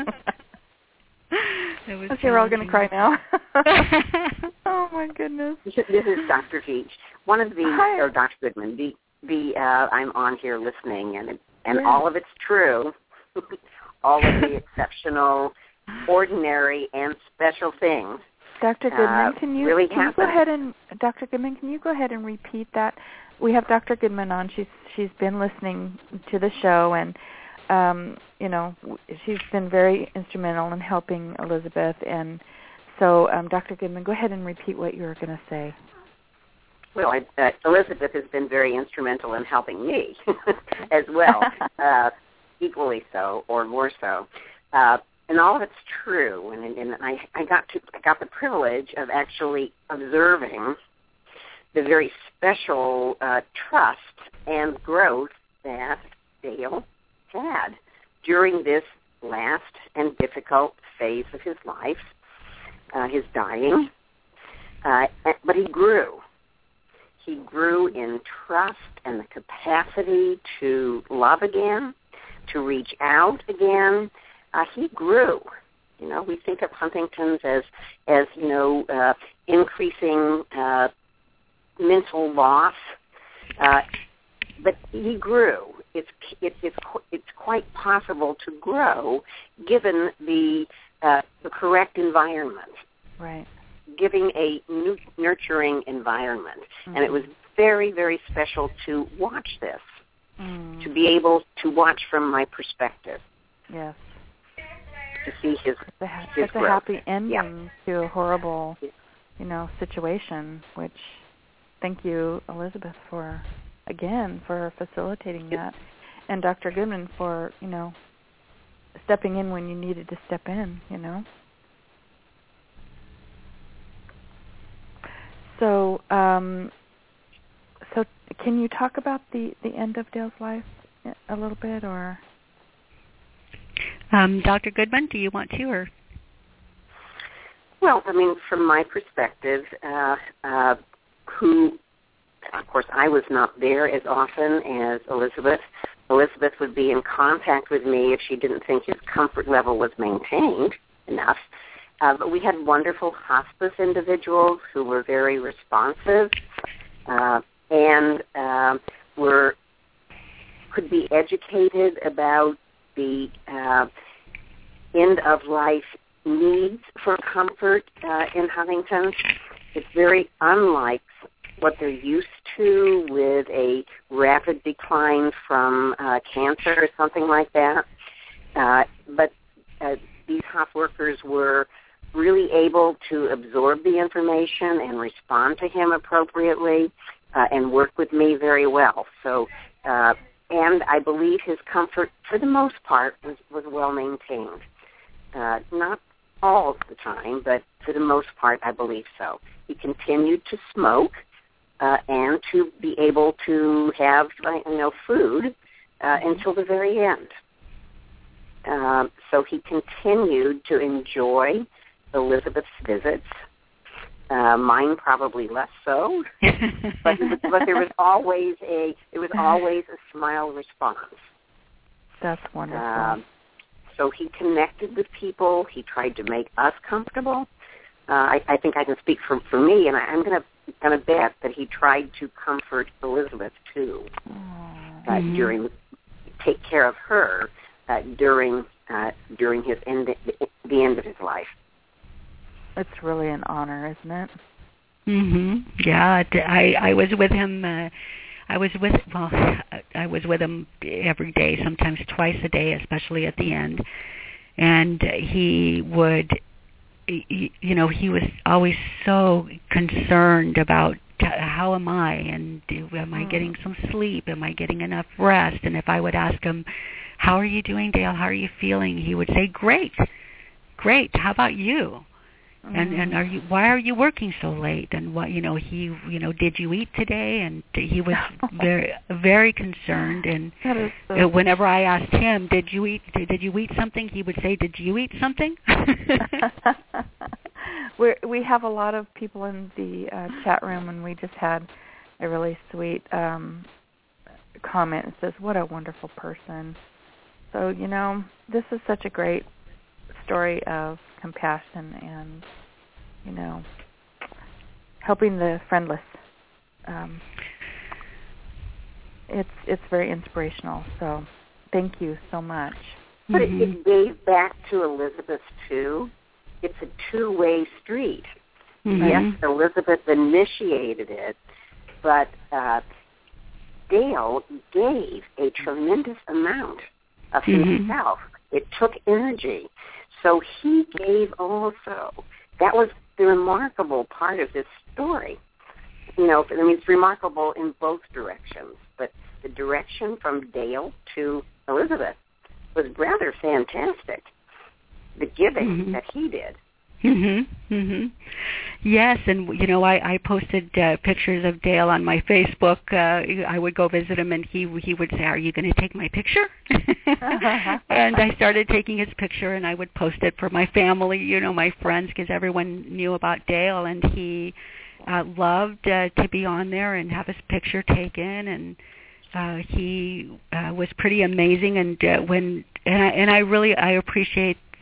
was okay, we're all going to cry now. Oh my goodness. This is Doctor Veach. One of the, Hi. or Doctor Goodman. The the uh, I'm on here listening, and and yeah. all of it's true. All of the exceptional, ordinary, and special things. Doctor Goodman, uh, can you really can you go ahead and Doctor Goodman, can you go ahead and repeat that? We have Doctor Goodman on. She's she's been listening to the show, and um, you know, she's been very instrumental in helping Elizabeth. And so, um, Doctor Goodman, go ahead and repeat what you were going to say. Well, I, uh, Elizabeth has been very instrumental in helping me as well, uh, equally so or more so. Uh, And all of it's true, and, and I, I got to I got the privilege of actually observing the very special uh, trust and growth that Dale had during this last and difficult phase of his life, uh, his dying. Uh, but he grew. He grew in trust and the capacity to love again, to reach out again. Uh, he grew, You know, we think of Huntington's as, as you know, uh, increasing uh, mental loss, uh, but he grew. It's, it's, it's, it's quite possible to grow given the, uh, the correct environment. Right. Giving a nu- nurturing environment. Mm-hmm. And it was very, very special to watch this, mm. to be able to watch from my perspective. Yes. To see his, it's a, ha- his it's growth. a happy ending yeah. to a horrible, you know, situation, which thank you, Elizabeth, for, again, for facilitating that. And Doctor Goodman for, you know, stepping in when you needed to step in, you know. So, um, so can you talk about the, the end of Dale's life a little bit, or? Um, Doctor Goodman, do you want to, or? Well, I mean, from my perspective, uh, uh, who, of course, I was not there as often as Elizabeth. Elizabeth would be in contact with me if she didn't think his comfort level was maintained enough. Uh, but we had wonderful hospice individuals who were very responsive uh, and uh, were could be educated about the uh, end-of-life needs for comfort uh, in Huntington's. It's very unlike what they're used to with a rapid decline from uh, cancer or something like that. Uh, but uh, these health workers were really able to absorb the information and respond to him appropriately uh, and work with me very well. So, uh, and I believe his comfort, for the most part, was, was well maintained. Uh, not all of the time, but for the most part, I believe so. He continued to smoke uh, and to be able to have, you know, food uh, until the very end. Um, so he continued to enjoy Elizabeth's visits. Uh, mine probably less so, but, but there was always a there was always a smile response. That's wonderful. Um, so he connected with people. He tried to make us comfortable. Uh, I, I think I can speak for for me, and I, I'm going to going to bet that he tried to comfort Elizabeth too uh, mm-hmm. during take care of her uh, during uh, during his end the end of his life. It's really an honor, isn't it? Mhm. Yeah, I I was with him. Uh, I was with well, I was with him every day, sometimes twice a day, especially at the end. And he would, you know, he was always so concerned about how am I, and am I getting some sleep? Am I getting enough rest? And if I would ask him, "How are you doing, Dale? How are you feeling?" he would say, "Great, great. How about you?" And and are you? Why are you working so late? And what you know? He you know? Did you eat today? And he was very very concerned. And so whenever I asked him, "Did you eat? Did you eat something?" he would say, "Did you eat something?" we we have a lot of people in the uh, chat room, and we just had a really sweet um, comment. It says, "What a wonderful person." So you know, this is such a great story of compassion and, you know, helping the friendless. Um, it's it's very inspirational. So thank you so much. But mm-hmm. it, it gave back to Elizabeth too. It's a two-way street. Mm-hmm. Yes, Elizabeth initiated it, but uh, Dale gave a tremendous amount of mm-hmm. himself. It took energy. So he gave also. That was the remarkable part of this story. You know, I mean, it's remarkable in both directions, but the direction from Dale to Elizabeth was rather fantastic, the giving mm-hmm. that he did. Mhm. Mhm. Yes, and you know, I I posted uh, pictures of Dale on my Facebook. Uh, I would go visit him, and he he would say, "Are you going to take my picture?" And I started taking his picture, and I would post it for my family, you know, my friends, because everyone knew about Dale, and he uh, loved uh, to be on there and have his picture taken, and uh, he uh, was pretty amazing. And uh, when and I and I really I appreciate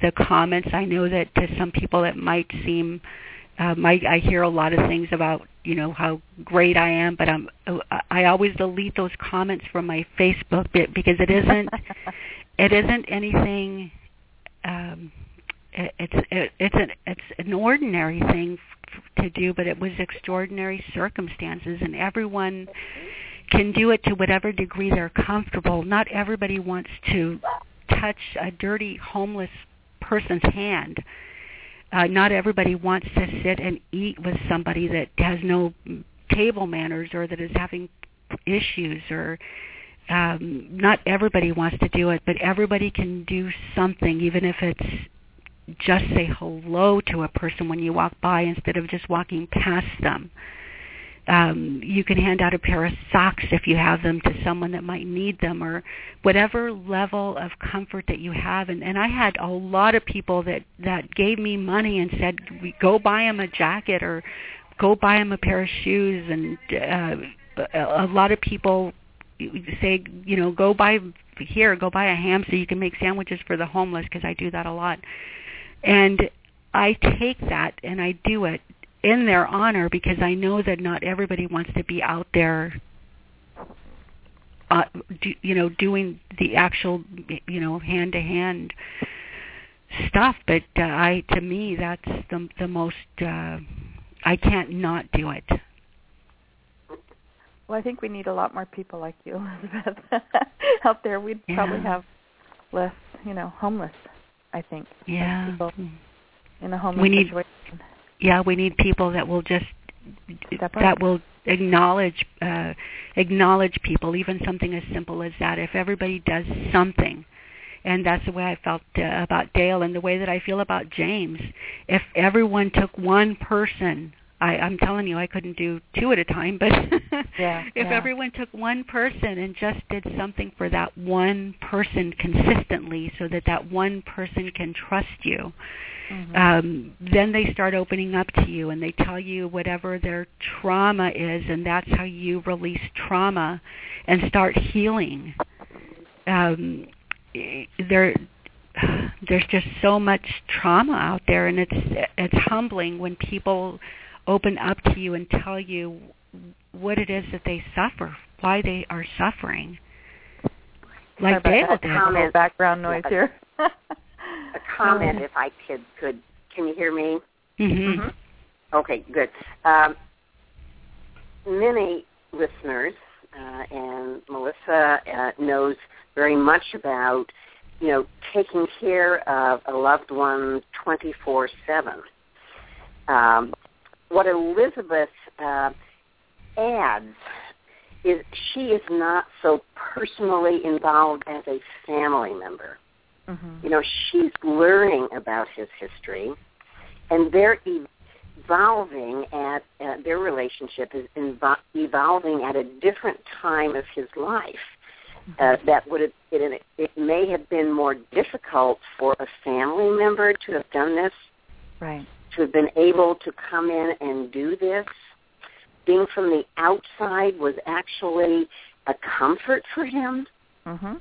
the comments. I know that to some people it might seem, um, I, I hear a lot of things about, you know, how great I am, but I'm, I always delete those comments from my Facebook bit because it isn't, it isn't anything. Um, it, it's it, it's an it's an ordinary thing f- to do, but it was extraordinary circumstances, and everyone can do it to whatever degree they're comfortable. Not everybody wants to touch a dirty homeless person's hand. Uh, not everybody wants to sit and eat with somebody that has no table manners or that is having issues, or um, not everybody wants to do it, but everybody can do something, even if it's just say hello to a person when you walk by instead of just walking past them. Um, you can hand out a pair of socks if you have them to someone that might need them, or whatever level of comfort that you have. And, and I had a lot of people that, that gave me money and said, go buy them a jacket or go buy them a pair of shoes. And uh, a, a lot of people say, you know, go buy here, go buy a ham so you can make sandwiches for the homeless, because I do that a lot. And I take that and I do it in their honor, because I know that not everybody wants to be out there, uh, do, you know, doing the actual, you know, hand-to-hand stuff. But uh, I, to me, that's the the most. Uh, I can't not do it. Well, I think we need a lot more people like you, Elizabeth, out there. We'd yeah. probably have less, you know, homeless, I think. Yeah. People in a homeless we need, situation. Yeah, we need people that will just, Step that up. will acknowledge, uh, acknowledge people, even something as simple as that. If everybody does something, and that's the way I felt uh, about Dale, and the way that I feel about James. If everyone took one person, I, I'm telling you, I couldn't do two at a time, but yeah, if yeah. everyone took one person and just did something for that one person consistently, so that that one person can trust you, mm-hmm. um, then they start opening up to you, and they tell you whatever their trauma is, and that's how you release trauma and start healing. Um, there, there's just so much trauma out there, and it's it's humbling when people open up to you and tell you what it is that they suffer, why they are suffering. Like Dale did. Comment, background noise a, here. a comment, if I could, could. Can you hear me? Mm-hmm. Mm-hmm. Okay, good. Um, many listeners, uh, and Melissa uh, knows very much about, you know, taking care of a loved one twenty-four seven. Um, what Elizabeth uh, adds is she is not so personally involved as a family member. Mm-hmm. You know, she's learning about his history, and they're evolving at, uh, their relationship is invo- evolving at a different time of his life. Uh, that would have, it, it may have been more difficult for a family member to have done this, right? To have been able to come in and do this. Being from the outside was actually a comfort for him. Mm-hmm.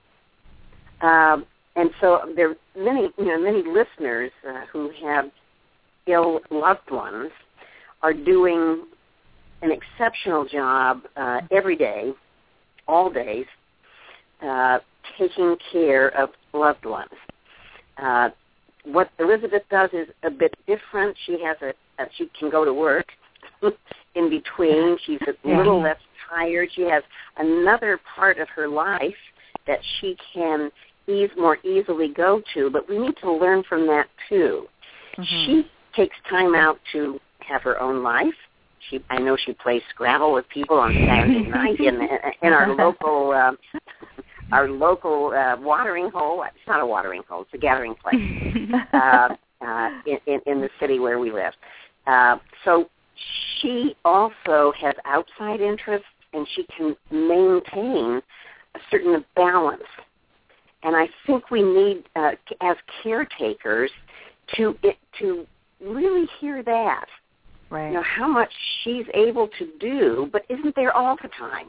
Um, and so there are many, you know, many listeners uh, who have ill loved ones are doing an exceptional job uh, every day, all days, uh, taking care of loved ones. Uh, what Elizabeth does is a bit different. She has a, a she can go to work in between. She's a little less tired. She has another part of her life that she can ease more easily go to, but we need to learn from that too. Mm-hmm. She takes time out to have her own life. She, I know she plays Scrabble with people on Saturday night in in our local uh, our local uh, watering hole. It's not a watering hole; it's a gathering place uh, uh, in, in in the city where we live. Uh, so she also has outside interests, and she can maintain a certain balance. And I think we need, uh, as caretakers, to it, to really hear that. Right. You know, how much she's able to do, but isn't there all the time.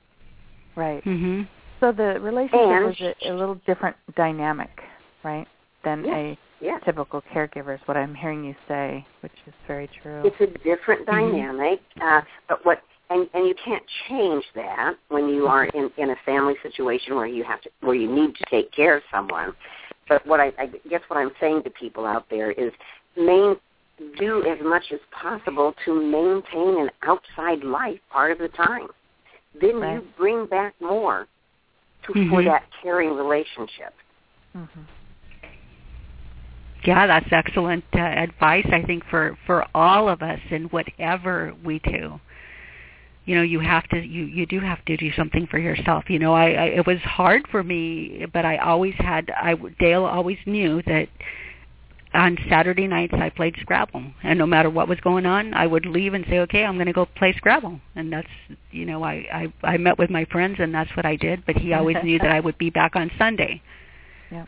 Right. Mm-hmm. So the relationship and was a, a little different dynamic, right? than yes. a yes. typical caregiver is what I'm hearing you say, which is very true. It's a different dynamic, mm-hmm. uh, but what and, and you can't change that when you are in, in a family situation where you have to where you need to take care of someone. But what I, I guess what I'm saying to people out there is main, do as much as possible to maintain an outside life part of the time. Then right. you bring back more to, mm-hmm. for that caring relationship. Mm-hmm. Yeah, that's excellent uh, advice, I think, for, for all of us in whatever we do. You know, you have to, you, you do have to do something for yourself. You know, I, I it was hard for me, but I always had, I, Dale always knew that on Saturday nights I played Scrabble. And no matter what was going on, I would leave and say, okay, I'm going to go play Scrabble. And that's, you know, I, I, I met with my friends and that's what I did, but he always knew that I would be back on Sunday. Yeah.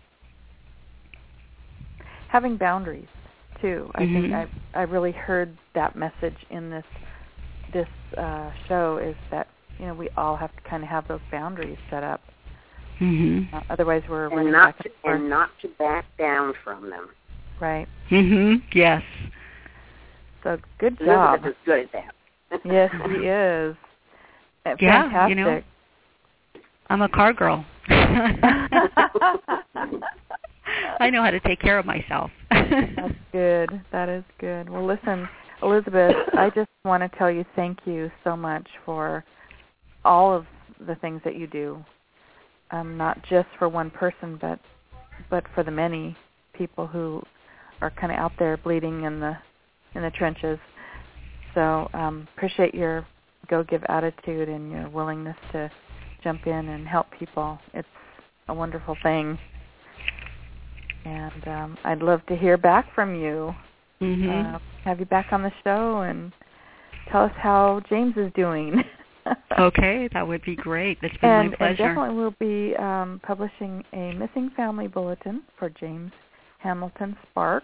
Having boundaries, too. I mm-hmm. think I I really heard that message in this this uh, show is that, you know, we all have to kind of have those boundaries set up. Mm-hmm. Uh, otherwise, we're and running not back to, and, and not to back down from them. Right. Mm-hmm. Yes. So good Elizabeth job. is good at that. Yes, he is. Uh, yeah, fantastic. You know, I'm a car girl. I know how to take care of myself. That's good. That is good. Well, listen, Elizabeth, I just want to tell you thank you so much for all of the things that you do, um, not just for one person, but but for the many people who are kind of out there bleeding in the in the trenches. So um, appreciate your go-give attitude and your willingness to jump in and help people. It's a wonderful thing. And um, I'd love to hear back from you. Mm-hmm. Uh, have you back on the show and tell us how James is doing. Okay, that would be great. It's been and, my pleasure. And definitely we'll be um, publishing a missing family bulletin for James Hamilton Sparks.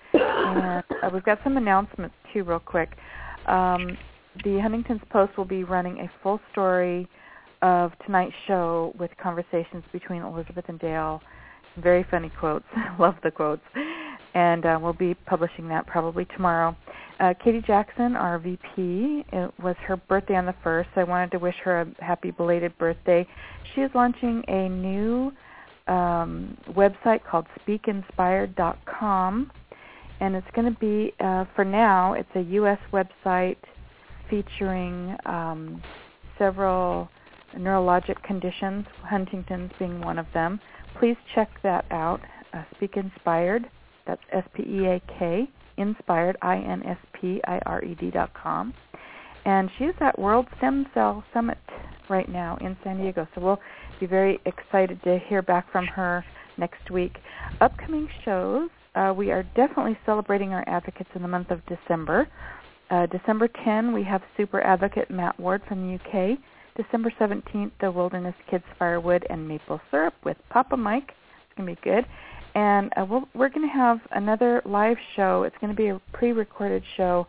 And uh, we've got some announcements, too, real quick. Um, the Huntington's Post will be running a full story of tonight's show with conversations between Elizabeth and Dale. Very funny quotes. Love the quotes. And uh, we'll be publishing that probably tomorrow. Uh, Katie Jackson, our V P, it was her birthday on the first. I wanted to wish her a happy belated birthday. She is launching a new um, website called speak inspired dot com. And it's going to be, uh, for now, it's a U S website featuring um, several neurologic conditions, Huntington's being one of them. Please check that out, uh, Speak Inspired. That's S P E A K, Inspired, I N S P I R E D dot com. And she's at World Stem Cell Summit right now in San Diego. So we'll be very excited to hear back from her next week. Upcoming shows, uh, we are definitely celebrating our advocates in the month of December. Uh, December tenth, we have super advocate Matt Ward from the U K. December seventeenth, the Wilderness Kids Firewood and Maple Syrup with Papa Mike. It's going to be good. And uh, we'll, we're going to have another live show. It's going to be a pre-recorded show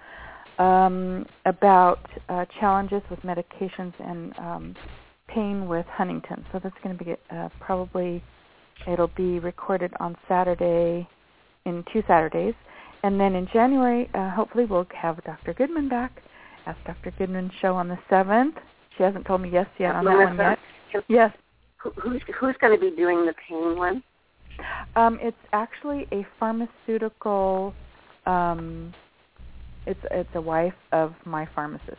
um, about uh, challenges with medications and um, pain with Huntington. So that's going to be uh, probably, it'll be recorded on Saturday, in two Saturdays. And then in January, uh, hopefully we'll have Doctor Goodman back. Ask Doctor Goodman's show on the seventh. She hasn't told me yes yet on that one yet. Yes. Who, who's who's going to be doing the pain one? Um, it's actually a pharmaceutical. Um, it's it's a wife of my pharmacist.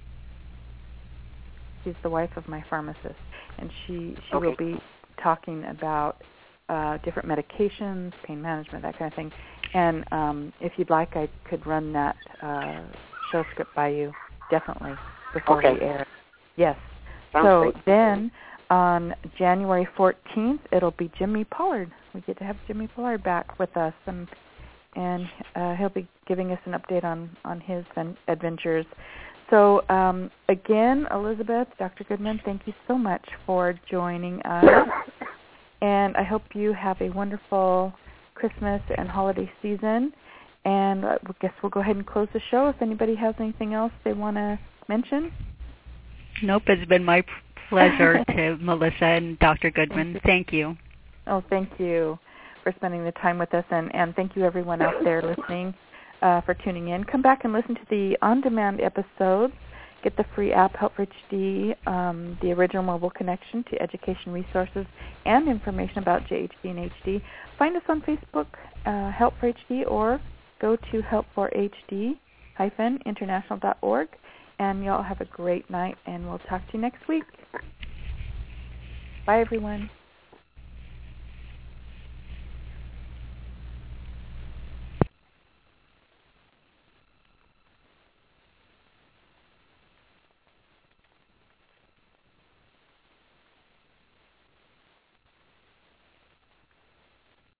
She's the wife of my pharmacist, and she she okay. will be talking about uh, different medications, pain management, that kind of thing. And um, if you'd like, I could run that uh, show script by you, definitely, before okay. we air. Yes. Sounds so great. then on January fourteenth, it'll be Jimmy Pollard. We get to have Jimmy Pollard back with us, and and uh, he'll be giving us an update on, on his adventures. So um, again, Elizabeth, Doctor Goodman, thank you so much for joining us. And I hope you have a wonderful Christmas and holiday season. And I guess we'll go ahead and close the show. If anybody has anything else they want to mention. Nope, it's been my pleasure to Melissa and Doctor Goodman. Thank you. Oh, thank you. for spending the time with us, and, and thank you everyone out there listening uh, for tuning in. Come back and listen to the on-demand episodes. Get the free app, Help for H D, um, the original mobile connection to education resources and information about J H D and H D. Find us on Facebook, uh, Help for H D, or go to help for H D international dot org. And y'all have a great night, and we'll talk to you next week. Bye, everyone.